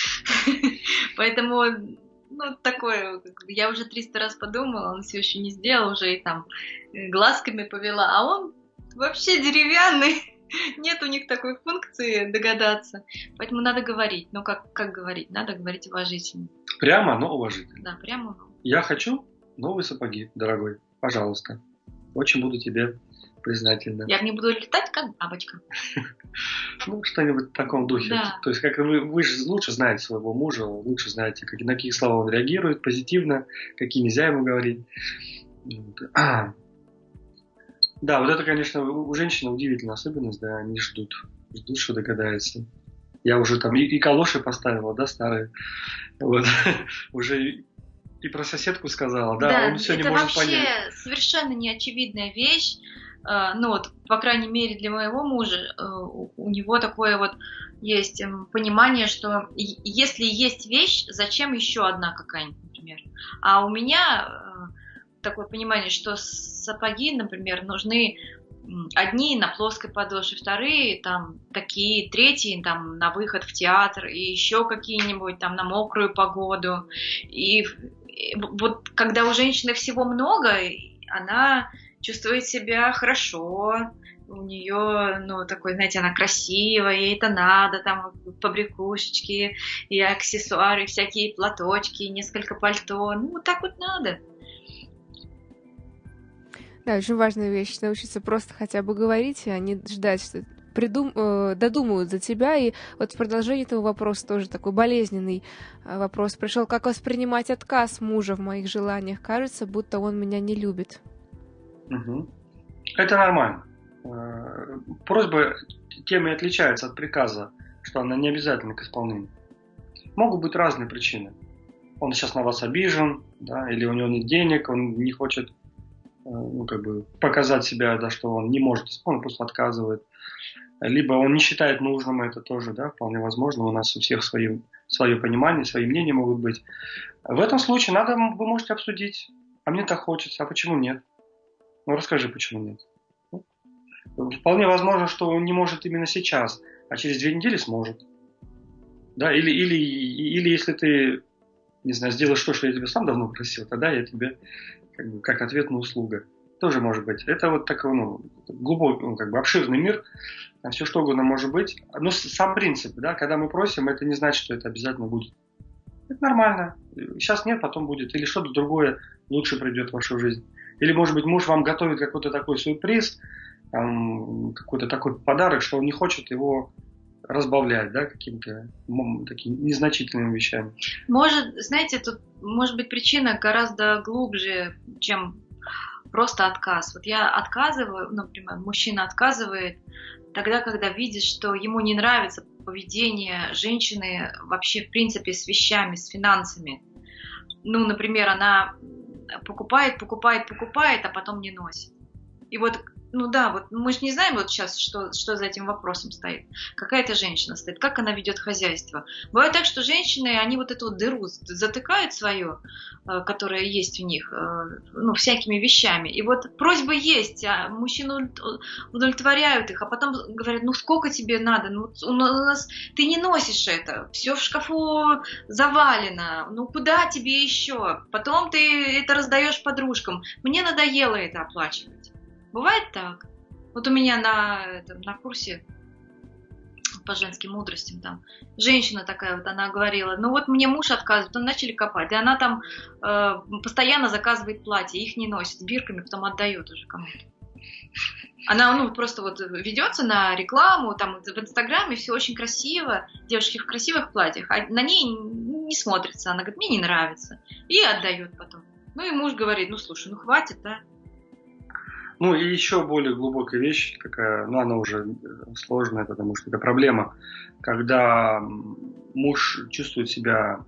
такое, я уже 300 раз подумала, он все еще не сделал, уже и там глазками повела, а он вообще деревянный. Нет у них такой функции догадаться. Поэтому надо говорить. Но как говорить? Надо говорить уважительно. Прямо, но уважительно. Да, прямо. Я хочу новые сапоги, дорогой. Пожалуйста. Очень буду тебе признательна. Я в них буду летать, как бабочка. Что-нибудь в таком духе. Да. То есть, как вы же лучше знаете своего мужа, лучше знаете, на какие слова он реагирует позитивно, какие нельзя ему говорить. Да, вот это, конечно, у женщин удивительная особенность, да, они ждут, что догадается. Я уже там и калоши поставила, да, старые. Вот. Уже и про соседку сказала, да, он все не может понять. Это вообще совершенно неочевидная вещь. По крайней мере, для моего мужа, у него такое вот есть понимание, что если есть вещь, зачем еще одна какая-нибудь, например. А у меня такое понимание, что сапоги, например, нужны одни на плоской подошве, вторые там такие, третьи там на выход в театр, и еще какие-нибудь там на мокрую погоду. И вот когда у женщины всего много, она чувствует себя хорошо, у нее, такой, знаете, она красивая, ей это надо, там побрякушечки, и аксессуары, всякие платочки, несколько пальто, так вот надо. Да, очень важная вещь, научиться просто хотя бы говорить, а не ждать, что додумают за тебя. И вот в продолжении этого вопроса тоже такой болезненный вопрос пришел. Как воспринимать отказ мужа в моих желаниях? Кажется, будто он меня не любит. Угу. Это нормально. Просьба тем и отличается от приказа, что она не обязательна к исполнению. Могут быть разные причины. Он сейчас на вас обижен, да, или у него нет денег, он не хочет показать себя, да, что он не может исполнить, просто отказывает. Либо он не считает нужным, это тоже, да, вполне возможно. У нас у всех свое понимание, свои мнения могут быть. В этом случае вы можете обсудить. А мне так хочется, а почему нет? Расскажи, почему нет. Вполне возможно, что он не может именно сейчас, а через 2 недели сможет. Да, или если ты, не знаю, сделаешь то, что я тебя сам давно просил, тогда я тебе как ответная услуга. Тоже может быть. Это вот такой, глубокий, обширный мир. Все что угодно может быть. Но сам принцип, да, когда мы просим, это не значит, что это обязательно будет. Это нормально. Сейчас нет, потом будет. Или что-то другое лучше придет в вашу жизнь. Или, может быть, муж вам готовит какой-то такой сюрприз, какой-то такой подарок, что он не хочет его разбавлять, да, какими-то такими незначительными вещами. Знаете, тут может быть причина гораздо глубже, чем просто отказ. Вот я отказываю, например, мужчина отказывает тогда, когда видит, что ему не нравится поведение женщины вообще, в принципе, с вещами, с финансами. Ну, например, она покупает, а потом не носит. И вот, ну да, вот мы же не знаем вот сейчас, что за этим вопросом стоит. Какая-то женщина стоит, как она ведет хозяйство. Бывает так, что женщины, они вот эту вот дыру затыкают свою, которая есть у них, ну, всякими вещами. И вот просьбы есть, а мужчины удовлетворяют их, а потом говорят, ну сколько тебе надо, ну у нас ты не носишь это, все в шкафу завалено, ну куда тебе еще? Потом ты это раздаешь подружкам. Мне надоело это оплачивать. Бывает так. Вот у меня на курсе по женским мудростям там женщина такая вот, она говорила, ну вот мне муж отказывает, он начали копать, и она там постоянно заказывает платья, их не носит, с бирками, потом отдает уже кому-то. Она, ну, просто вот ведется на рекламу, там в Инстаграме все очень красиво, девушки в красивых платьях, а на ней не смотрится, она говорит, мне не нравится, и отдает потом. Ну и муж говорит, ну слушай, ну хватит, да. Ну и еще более глубокая вещь такая, ну она уже сложная, потому что это проблема, когда муж чувствует себя,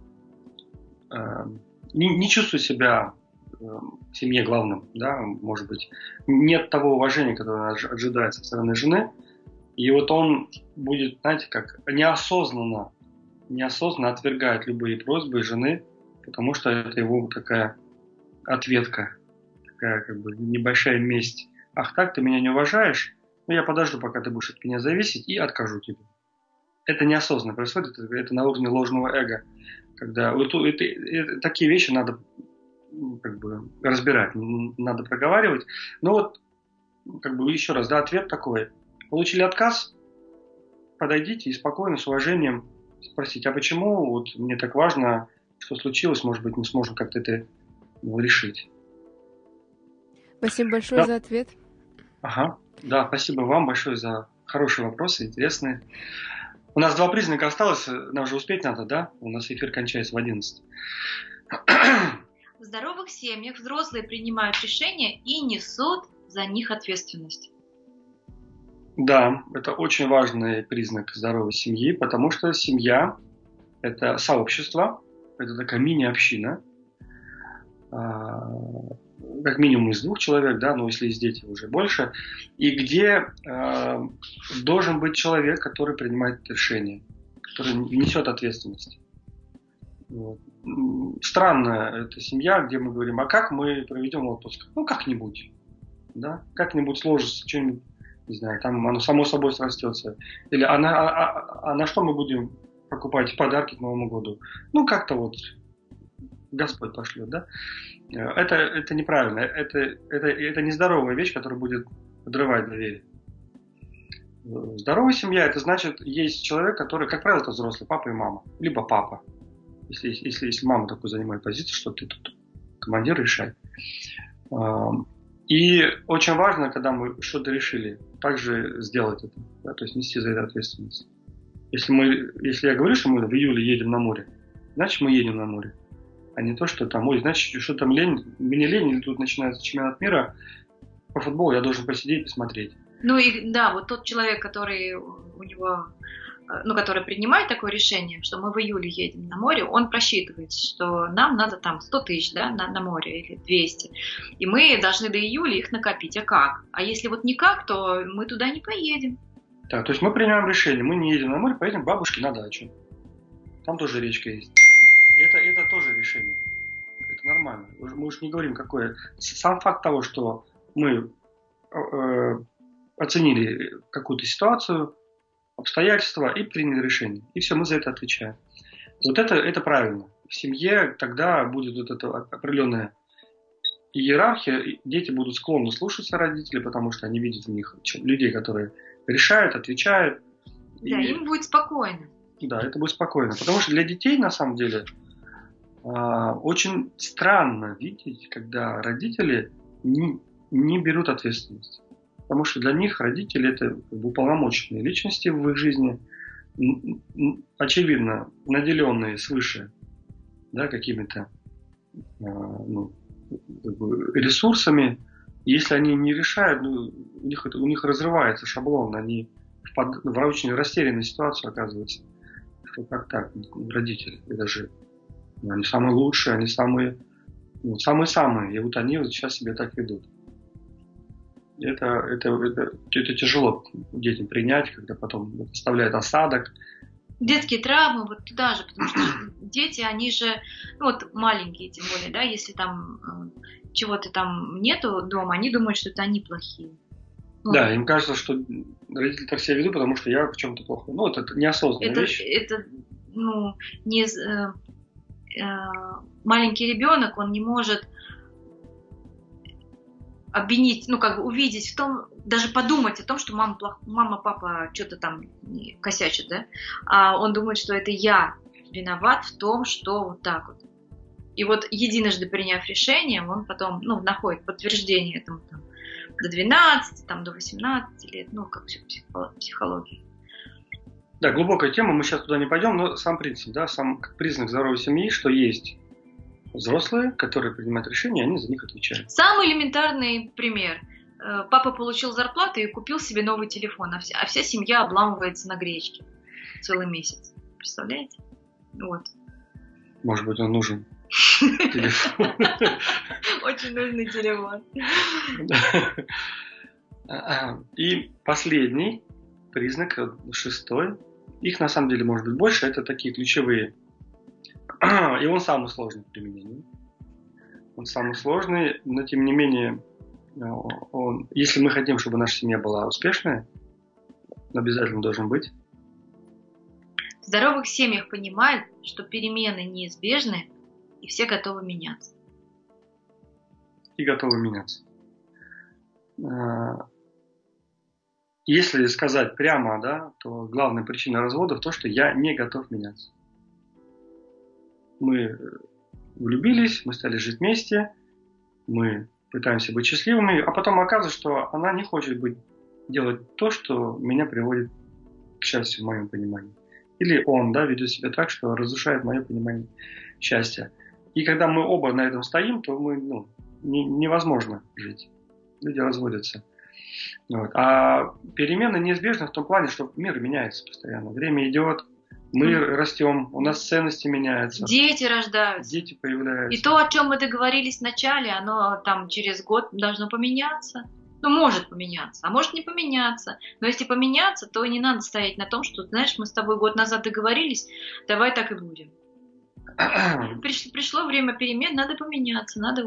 не чувствует себя в семье главным, да, может быть, нет того уважения, которое ожидается со стороны жены, и вот он будет, знаете, как неосознанно отвергает любые просьбы жены, потому что это его такая ответка. Как бы небольшая месть. Ах так, ты меня не уважаешь? Ну, я подожду, пока ты будешь от меня зависеть, и откажу тебе. Это неосознанно происходит, это на уровне ложного эго. Когда такие вещи надо как бы разбирать, надо проговаривать. Но вот, как бы еще раз, да, ответ такой. Получили отказ? Подойдите и спокойно, с уважением спросите, а почему вот мне так важно, что случилось, может быть, мы сможем как-то это решить. Спасибо большое за ответ. Ага, да, спасибо вам большое за хорошие вопросы, интересные. У нас 2 признака осталось, нам же успеть надо, да? У нас эфир кончается в 11. В здоровых семьях взрослые принимают решения и несут за них ответственность. Да, это очень важный признак здоровой семьи, потому что семья – это сообщество, это такая мини-община, как минимум из 2 человек, да, но если есть дети, уже больше, и где должен быть человек, который принимает решения, который несет ответственность. Вот. Странная эта семья, где мы говорим, а как мы проведем отпуск? Ну, как-нибудь, да, как-нибудь сложится, что-нибудь, не знаю, там оно само собой срастется. Или а на что мы будем покупать подарки к Новому году? Ну, как-то вот Господь пошлет, да? Это неправильно. Это нездоровая вещь, которая будет подрывать доверие. Здоровая семья, это значит, есть человек, который, как правило, это взрослый, папа и мама. Либо папа. Если мама такой занимает позицию, что ты тут командир, решай. И очень важно, когда мы что-то решили, также сделать это. Да, то есть нести за это ответственность. Если я говорю, что мы в июле едем на море, значит мы едем на море. А не то, что там, ой, значит, что там лень, мне лень, или тут начинается чемпионат мира по футболу, я должен посидеть и посмотреть. Ну и да, вот тот человек, который который принимает такое решение, что мы в июле едем на море, он просчитывает, что нам надо там 100 тысяч, да, на море или 200, и мы должны до июля их накопить. А как? А если вот никак, то мы туда не поедем. Так, то есть мы принимаем решение, мы не едем на море, поедем к бабушке на дачу. Там тоже речка есть. Это тоже решение. Это нормально. Мы уж не говорим, какое. Сам факт того, что мы оценили какую-то ситуацию, обстоятельства и приняли решение. И все, мы за это отвечаем. Вот это правильно. В семье тогда будет вот эта определенная иерархия. Дети будут склонны слушаться родителей, потому что они видят в них людей, которые решают, отвечают. Да, им будет спокойно. Да, это будет спокойно. Потому что для детей, на самом деле, очень странно видеть, когда родители не берут ответственность. Потому что для них родители – это уполномоченные личности в их жизни, очевидно, наделенные свыше да, какими-то ресурсами. Если они не решают, у них разрывается шаблон, они в очень растерянной ситуации оказываются. Что как так? Родители, это же они самые лучшие, они самые-самые. И вот они вот сейчас себя так ведут. Это тяжело детям принять, когда потом оставляет осадок. Детские травмы вот туда же, потому что дети, они же, вот маленькие тем более, да, если там чего-то там нету дома, они думают, что это они плохие. Да, им кажется, что родители так себя ведут, потому что я в чем-то плохой. Это неосознанная вещь. Это маленький ребенок, он не может обвинить, увидеть в том, даже подумать о том, что мама, папа что-то там косячат, да, а он думает, что это я виноват в том, что вот так вот. И вот единожды приняв решение, он потом, находит подтверждение этому там, до 12, там, до 18 лет, как все в психологии. Да, глубокая тема, мы сейчас туда не пойдем, но сам принцип, да, сам как признак здоровой семьи, что есть взрослые, которые принимают решения, они за них отвечают. Самый элементарный пример. Папа получил зарплату и купил себе новый телефон, а вся семья обламывается на гречке целый месяц. Представляете? Вот. Может быть, он нужен телефон. Очень нужный телефон. И последний признак, 6-й, их на самом деле может быть больше, это такие ключевые. И он самый сложный в применении. Он самый сложный, но тем не менее, если мы хотим, чтобы наша семья была успешная, он обязательно должен быть. В здоровых семьях понимают, что перемены неизбежны, и все готовы меняться. И готовы меняться. Если сказать прямо, да, то главная причина развода в том, что я не готов меняться. Мы влюбились, мы стали жить вместе, мы пытаемся быть счастливыми, а потом оказывается, что она не хочет делать то, что меня приводит к счастью в моем понимании. Или он, да, ведет себя так, что разрушает мое понимание счастья. И когда мы оба на этом стоим, то невозможно жить. Люди разводятся. Вот. А перемены неизбежны в том плане, что мир меняется постоянно. Время идет, мы растем, у нас ценности меняются. Дети рождаются. Дети появляются. И то, о чем мы договорились вначале, оно там через год должно поменяться. Может поменяться, а может не поменяться. Но если поменяться, то не надо стоять на том, что, знаешь, мы с тобой год назад договорились, давай так и будем. Пришло время перемен, надо поменяться, надо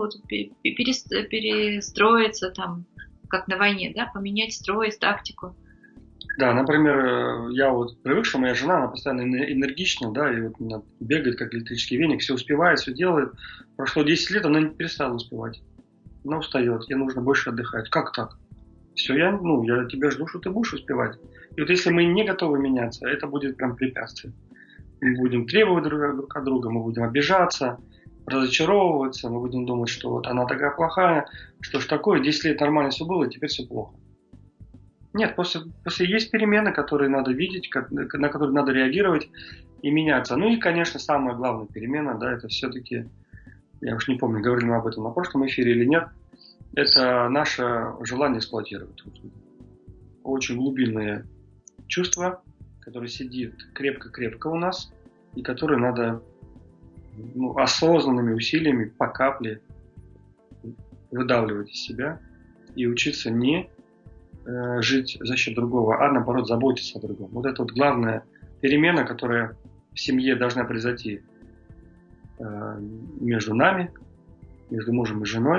перестроиться, там, как на войне, да, поменять строй, тактику. Да, например, я привык, что моя жена, она постоянно энергична, да, и она бегает, как электрический веник, все успевает, все делает. Прошло 10 лет, она не перестала успевать. Она устает, ей нужно больше отдыхать. Как так? Все, я тебя жду, что ты будешь успевать. И если мы не готовы меняться, это будет прям препятствие. Мы будем требовать друг от друга, мы будем обижаться, разочаровываться, мы будем думать, что она такая плохая, что ж такое, 10 лет нормально все было, теперь все плохо. Нет, после есть перемены, которые надо видеть, на которые надо реагировать и меняться. И, конечно, самая главная перемена, да, это все-таки, я уж не помню, говорили мы об этом на прошлом эфире или нет, это наше желание эксплуатировать. Очень глубинное чувство, которое сидит крепко-крепко у нас, и которое надо осознанными усилиями по капле выдавливать из себя и учиться не жить за счет другого, а наоборот заботиться о другом. Это главная перемена, которая в семье должна произойти между нами, между мужем и женой.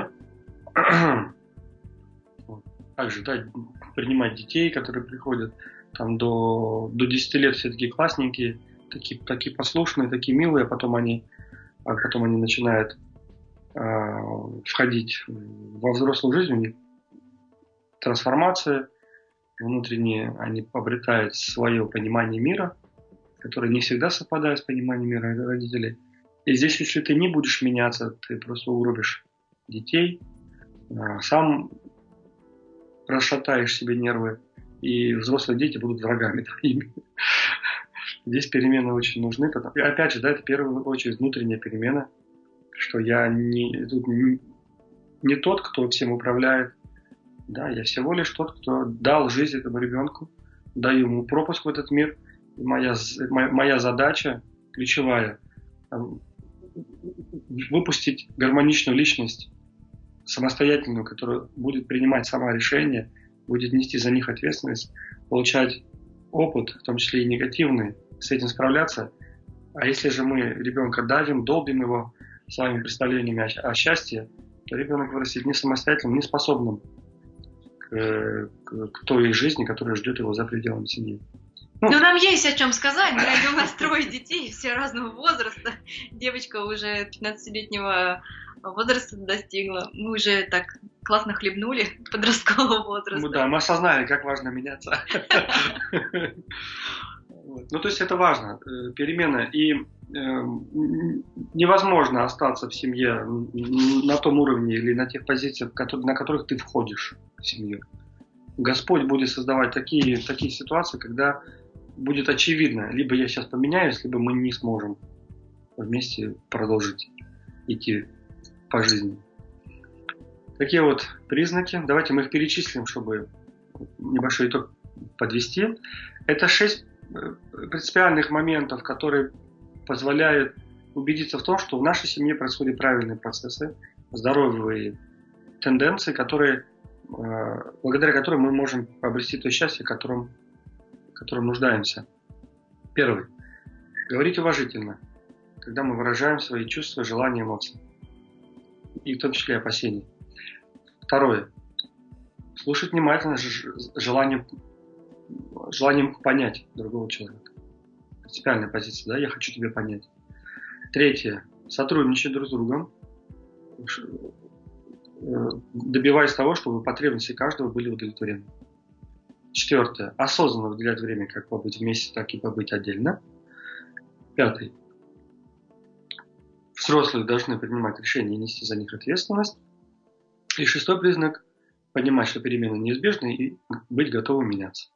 Также принимать детей, которые приходят до 10 лет, все такие классненькие, такие послушные, такие милые, а потом они начинают входить во взрослую жизнь, у них трансформация внутренняя, они обретают свое понимание мира, которое не всегда совпадает с пониманием мира родителей. И здесь, если ты не будешь меняться, ты просто угробишь детей, сам расшатаешь себе нервы, и взрослые дети будут врагами твоими. Здесь перемены очень нужны. И опять же, да, это в первую очередь внутренняя перемена, что я не тот, кто всем управляет. Да, я всего лишь тот, кто дал жизнь этому ребенку, даю ему пропуск в этот мир. И моя задача ключевая – выпустить гармоничную личность, самостоятельную, которая будет принимать сама решения, будет нести за них ответственность, получать опыт, в том числе и негативный, с этим справляться. А если же мы ребенка давим, долбим его своими представлениями о счастье, то ребенок вырастет не самостоятельным, не способным к той жизни, которая ждет его за пределами семьи. Ну, нам есть о чем сказать. У нас 3 детей, все разного возраста. Девочка уже 15-летнего возраста достигла. Мы уже так классно хлебнули подросткового возраста. Ну да, мы осознали, как важно меняться. Ну, то есть это важно, перемена. И невозможно остаться в семье на том уровне или на тех позициях, на которых ты входишь в семью. Господь будет создавать такие ситуации, когда будет очевидно, либо я сейчас поменяюсь, либо мы не сможем вместе продолжить идти по жизни. Такие вот признаки. Давайте мы их перечислим, чтобы небольшой итог подвести. Это 6 принципиальных моментов, которые позволяют убедиться в том, что в нашей семье происходят правильные процессы, здоровые тенденции, благодаря которым мы можем обрести то счастье, в котором нуждаемся. Первый. Говорить уважительно, когда мы выражаем свои чувства, желания, эмоции. И в том числе опасения. Второе. Слушать внимательно с желанием понять другого человека. Принципиальная позиция, да, я хочу тебя понять. Третье. Сотрудничать друг с другом, добиваясь того, чтобы потребности каждого были удовлетворены. Четвертое. Осознанно выделять время, как побыть вместе, так и побыть отдельно. Пятый. Взрослые должны принимать решения и нести за них ответственность. И 6 признак – понимать, что перемены неизбежны и быть готовым меняться.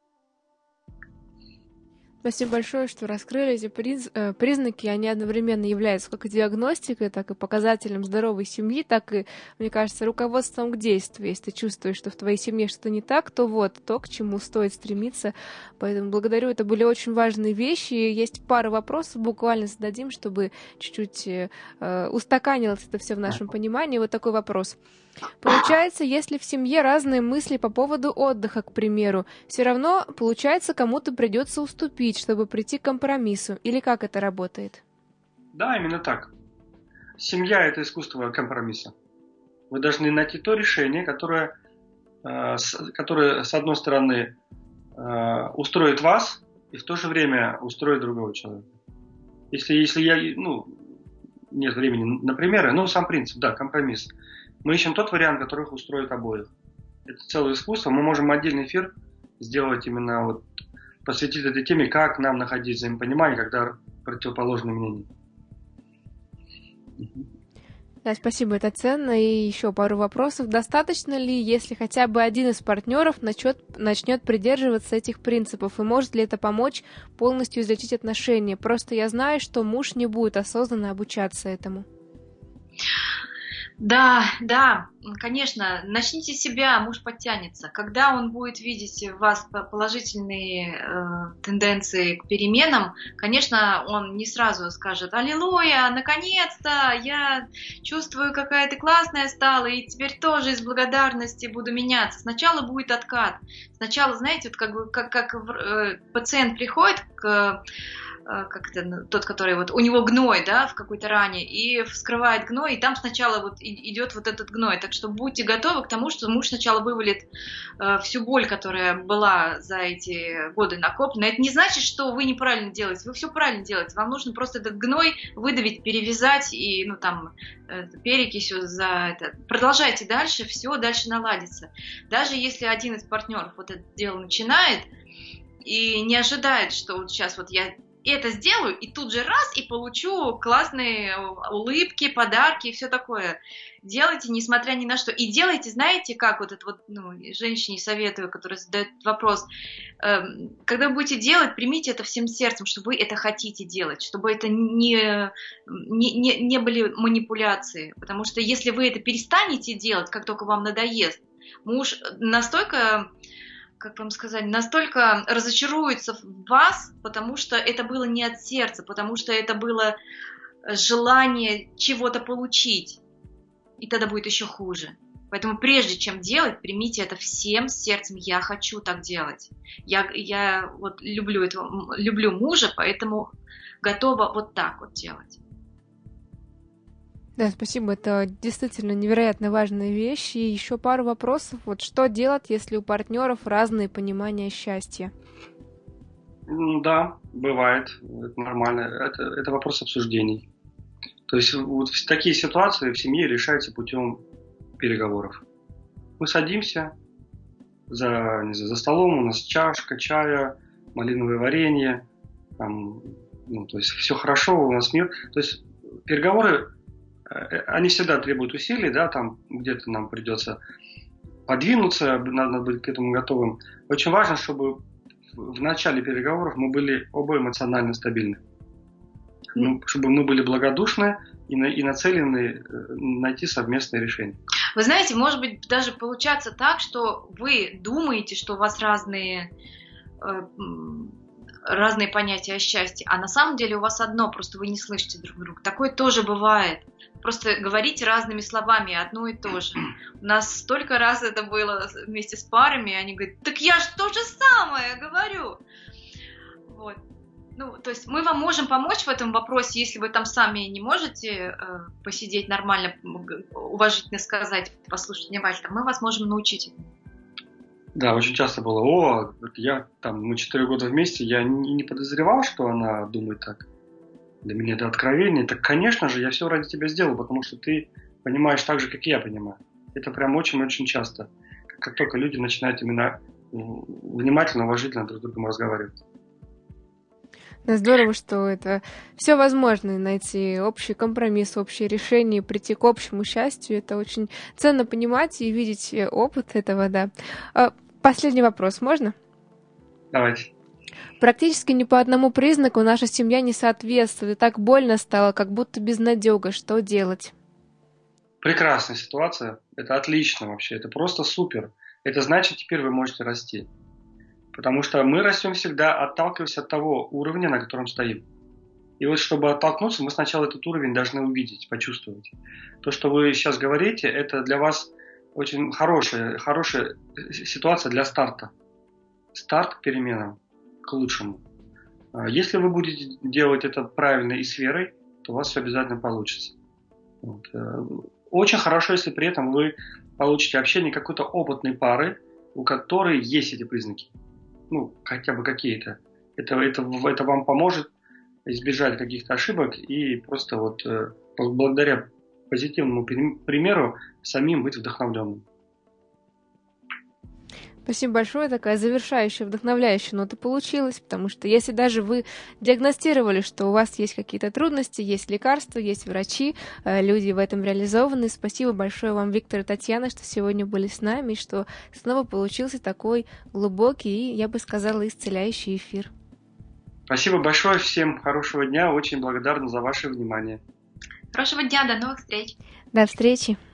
Спасибо большое, что раскрыли эти признаки. Они одновременно являются как и диагностикой, так и показателем здоровой семьи, так и, мне кажется, руководством к действию. Если ты чувствуешь, что в твоей семье что-то не так, то вот то, к чему стоит стремиться. Поэтому благодарю. Это были очень важные вещи. Есть пара вопросов, буквально зададим, чтобы чуть-чуть устаканилось это все в нашем понимании. Вот такой вопрос. Получается, если в семье разные мысли по поводу отдыха, к примеру, все равно, получается, кому-то придется уступить, чтобы прийти к компромиссу. Или как это работает? Да, именно так. Семья – это искусство компромисса. Вы должны найти то решение, которое с одной стороны, устроит вас, и в то же время устроит другого человека. Если нет времени на примеры, сам принцип, да, компромисс. Мы ищем тот вариант, который устроит обоих. Это целое искусство. Мы можем отдельный эфир сделать именно посвятить этой теме, как нам находить взаимопонимание, когда противоположные мнения. Да, спасибо, это ценно. И еще пару вопросов. Достаточно ли, если хотя бы один из партнеров начнет придерживаться этих принципов? И может ли это помочь полностью излечить отношения? Просто я знаю, что муж не будет осознанно обучаться этому. Да, конечно, начните с себя, муж подтянется. Когда он будет видеть в вас положительные тенденции к переменам, конечно, он не сразу скажет: «Аллилуйя, наконец-то, я чувствую, какая ты классная стала, и теперь тоже из благодарности буду меняться». Сначала будет откат. Сначала, знаете, как пациент приходит тот, который у него гной, да, в какой-то ране, и вскрывает гной, и там сначала идет этот гной. Так что будьте готовы к тому, что муж сначала вывалит всю боль, которая была за эти годы накоплена. Это не значит, что вы неправильно делаете, вы все правильно делаете. Вам нужно просто этот гной выдавить, перевязать и, перекисью за это. Продолжайте дальше, все дальше наладится. Даже если один из партнеров это дело начинает и не ожидает, что сейчас я это сделаю, и тут же раз, и получу классные улыбки, подарки и все такое. Делайте, несмотря ни на что. И делайте, знаете, как вот это вот, женщине советую, которая задает вопрос, когда вы будете делать, примите это всем сердцем, что вы это хотите делать, чтобы это не были манипуляции. Потому что если вы это перестанете делать, как только вам надоест, муж настолько, как вам сказать, настолько разочаруется в вас, потому что это было не от сердца, потому что это было желание чего-то получить. И тогда будет еще хуже. Поэтому прежде чем делать, примите это всем сердцем. Я хочу так делать. Я вот люблю мужа, поэтому готова вот так вот делать. Да, спасибо. Это действительно невероятно важная вещь. И еще пару вопросов. Вот что делать, если у партнеров разные понимания счастья? Да, бывает. Это нормально. Это вопрос обсуждений. То есть вот такие ситуации в семье решаются путем переговоров. Мы садимся за столом, у нас чашка чая, малиновое варенье, там, то есть все хорошо, у нас мир. То есть переговоры, они всегда требуют усилий, да, там где-то нам придется подвинуться, надо быть к этому готовым. Очень важно, чтобы в начале переговоров мы были оба эмоционально стабильны. Чтобы мы были благодушны и нацелены найти совместное решение. Вы знаете, может быть, даже получаться так, что вы думаете, что у вас разные понятия о счастье, а на самом деле у вас одно, просто вы не слышите друг друга. Такое тоже бывает. Просто говорите разными словами одно и то же. У нас столько раз это было вместе с парами, и они говорят, так я же то же самое говорю. Вот. То есть мы вам можем помочь в этом вопросе, если вы там сами не можете посидеть нормально, уважительно сказать, послушать внимательно, мы вас можем научить. Да, очень часто было, мы 4 года вместе, я не подозревал, что она думает так. Для меня это откровение. Так, конечно же, я все ради тебя сделал, потому что ты понимаешь так же, как и я понимаю. Это прям очень-очень часто. Как только люди начинают именно внимательно, уважительно друг с другом разговаривать. Да, здорово, что это все возможно, найти общий компромисс, общее решение, прийти к общему счастью. Это очень ценно понимать и видеть опыт этого, да. Последний вопрос, можно? Давайте. Практически ни по одному признаку наша семья не соответствует. И так больно стало, как будто безнадега. Что делать? Прекрасная ситуация. Это отлично вообще. Это просто супер. Это значит, теперь вы можете расти. Потому что мы растем всегда, отталкиваясь от того уровня, на котором стоим. И вот чтобы оттолкнуться, мы сначала этот уровень должны увидеть, почувствовать. То, что вы сейчас говорите, это для вас очень хорошая ситуация для старта. Старт к переменам, к лучшему. Если вы будете делать это правильно и с верой, то у вас все обязательно получится. Вот. Очень хорошо, если при этом вы получите общение какой-то опытной пары, у которой есть эти признаки. Хотя бы какие-то. Это вам поможет избежать каких-то ошибок и просто благодаря позитивному примеру самим быть вдохновленным. Спасибо большое. Такая завершающая, вдохновляющая нота получилась, потому что если даже вы диагностировали, что у вас есть какие-то трудности, есть лекарства, есть врачи, люди в этом реализованы. Спасибо большое вам, Виктор и Татьяна, что сегодня были с нами, и что снова получился такой глубокий и, я бы сказала, исцеляющий эфир. Спасибо большое. Всем хорошего дня. Очень благодарна за ваше внимание. Хорошего дня. До новых встреч. До встречи.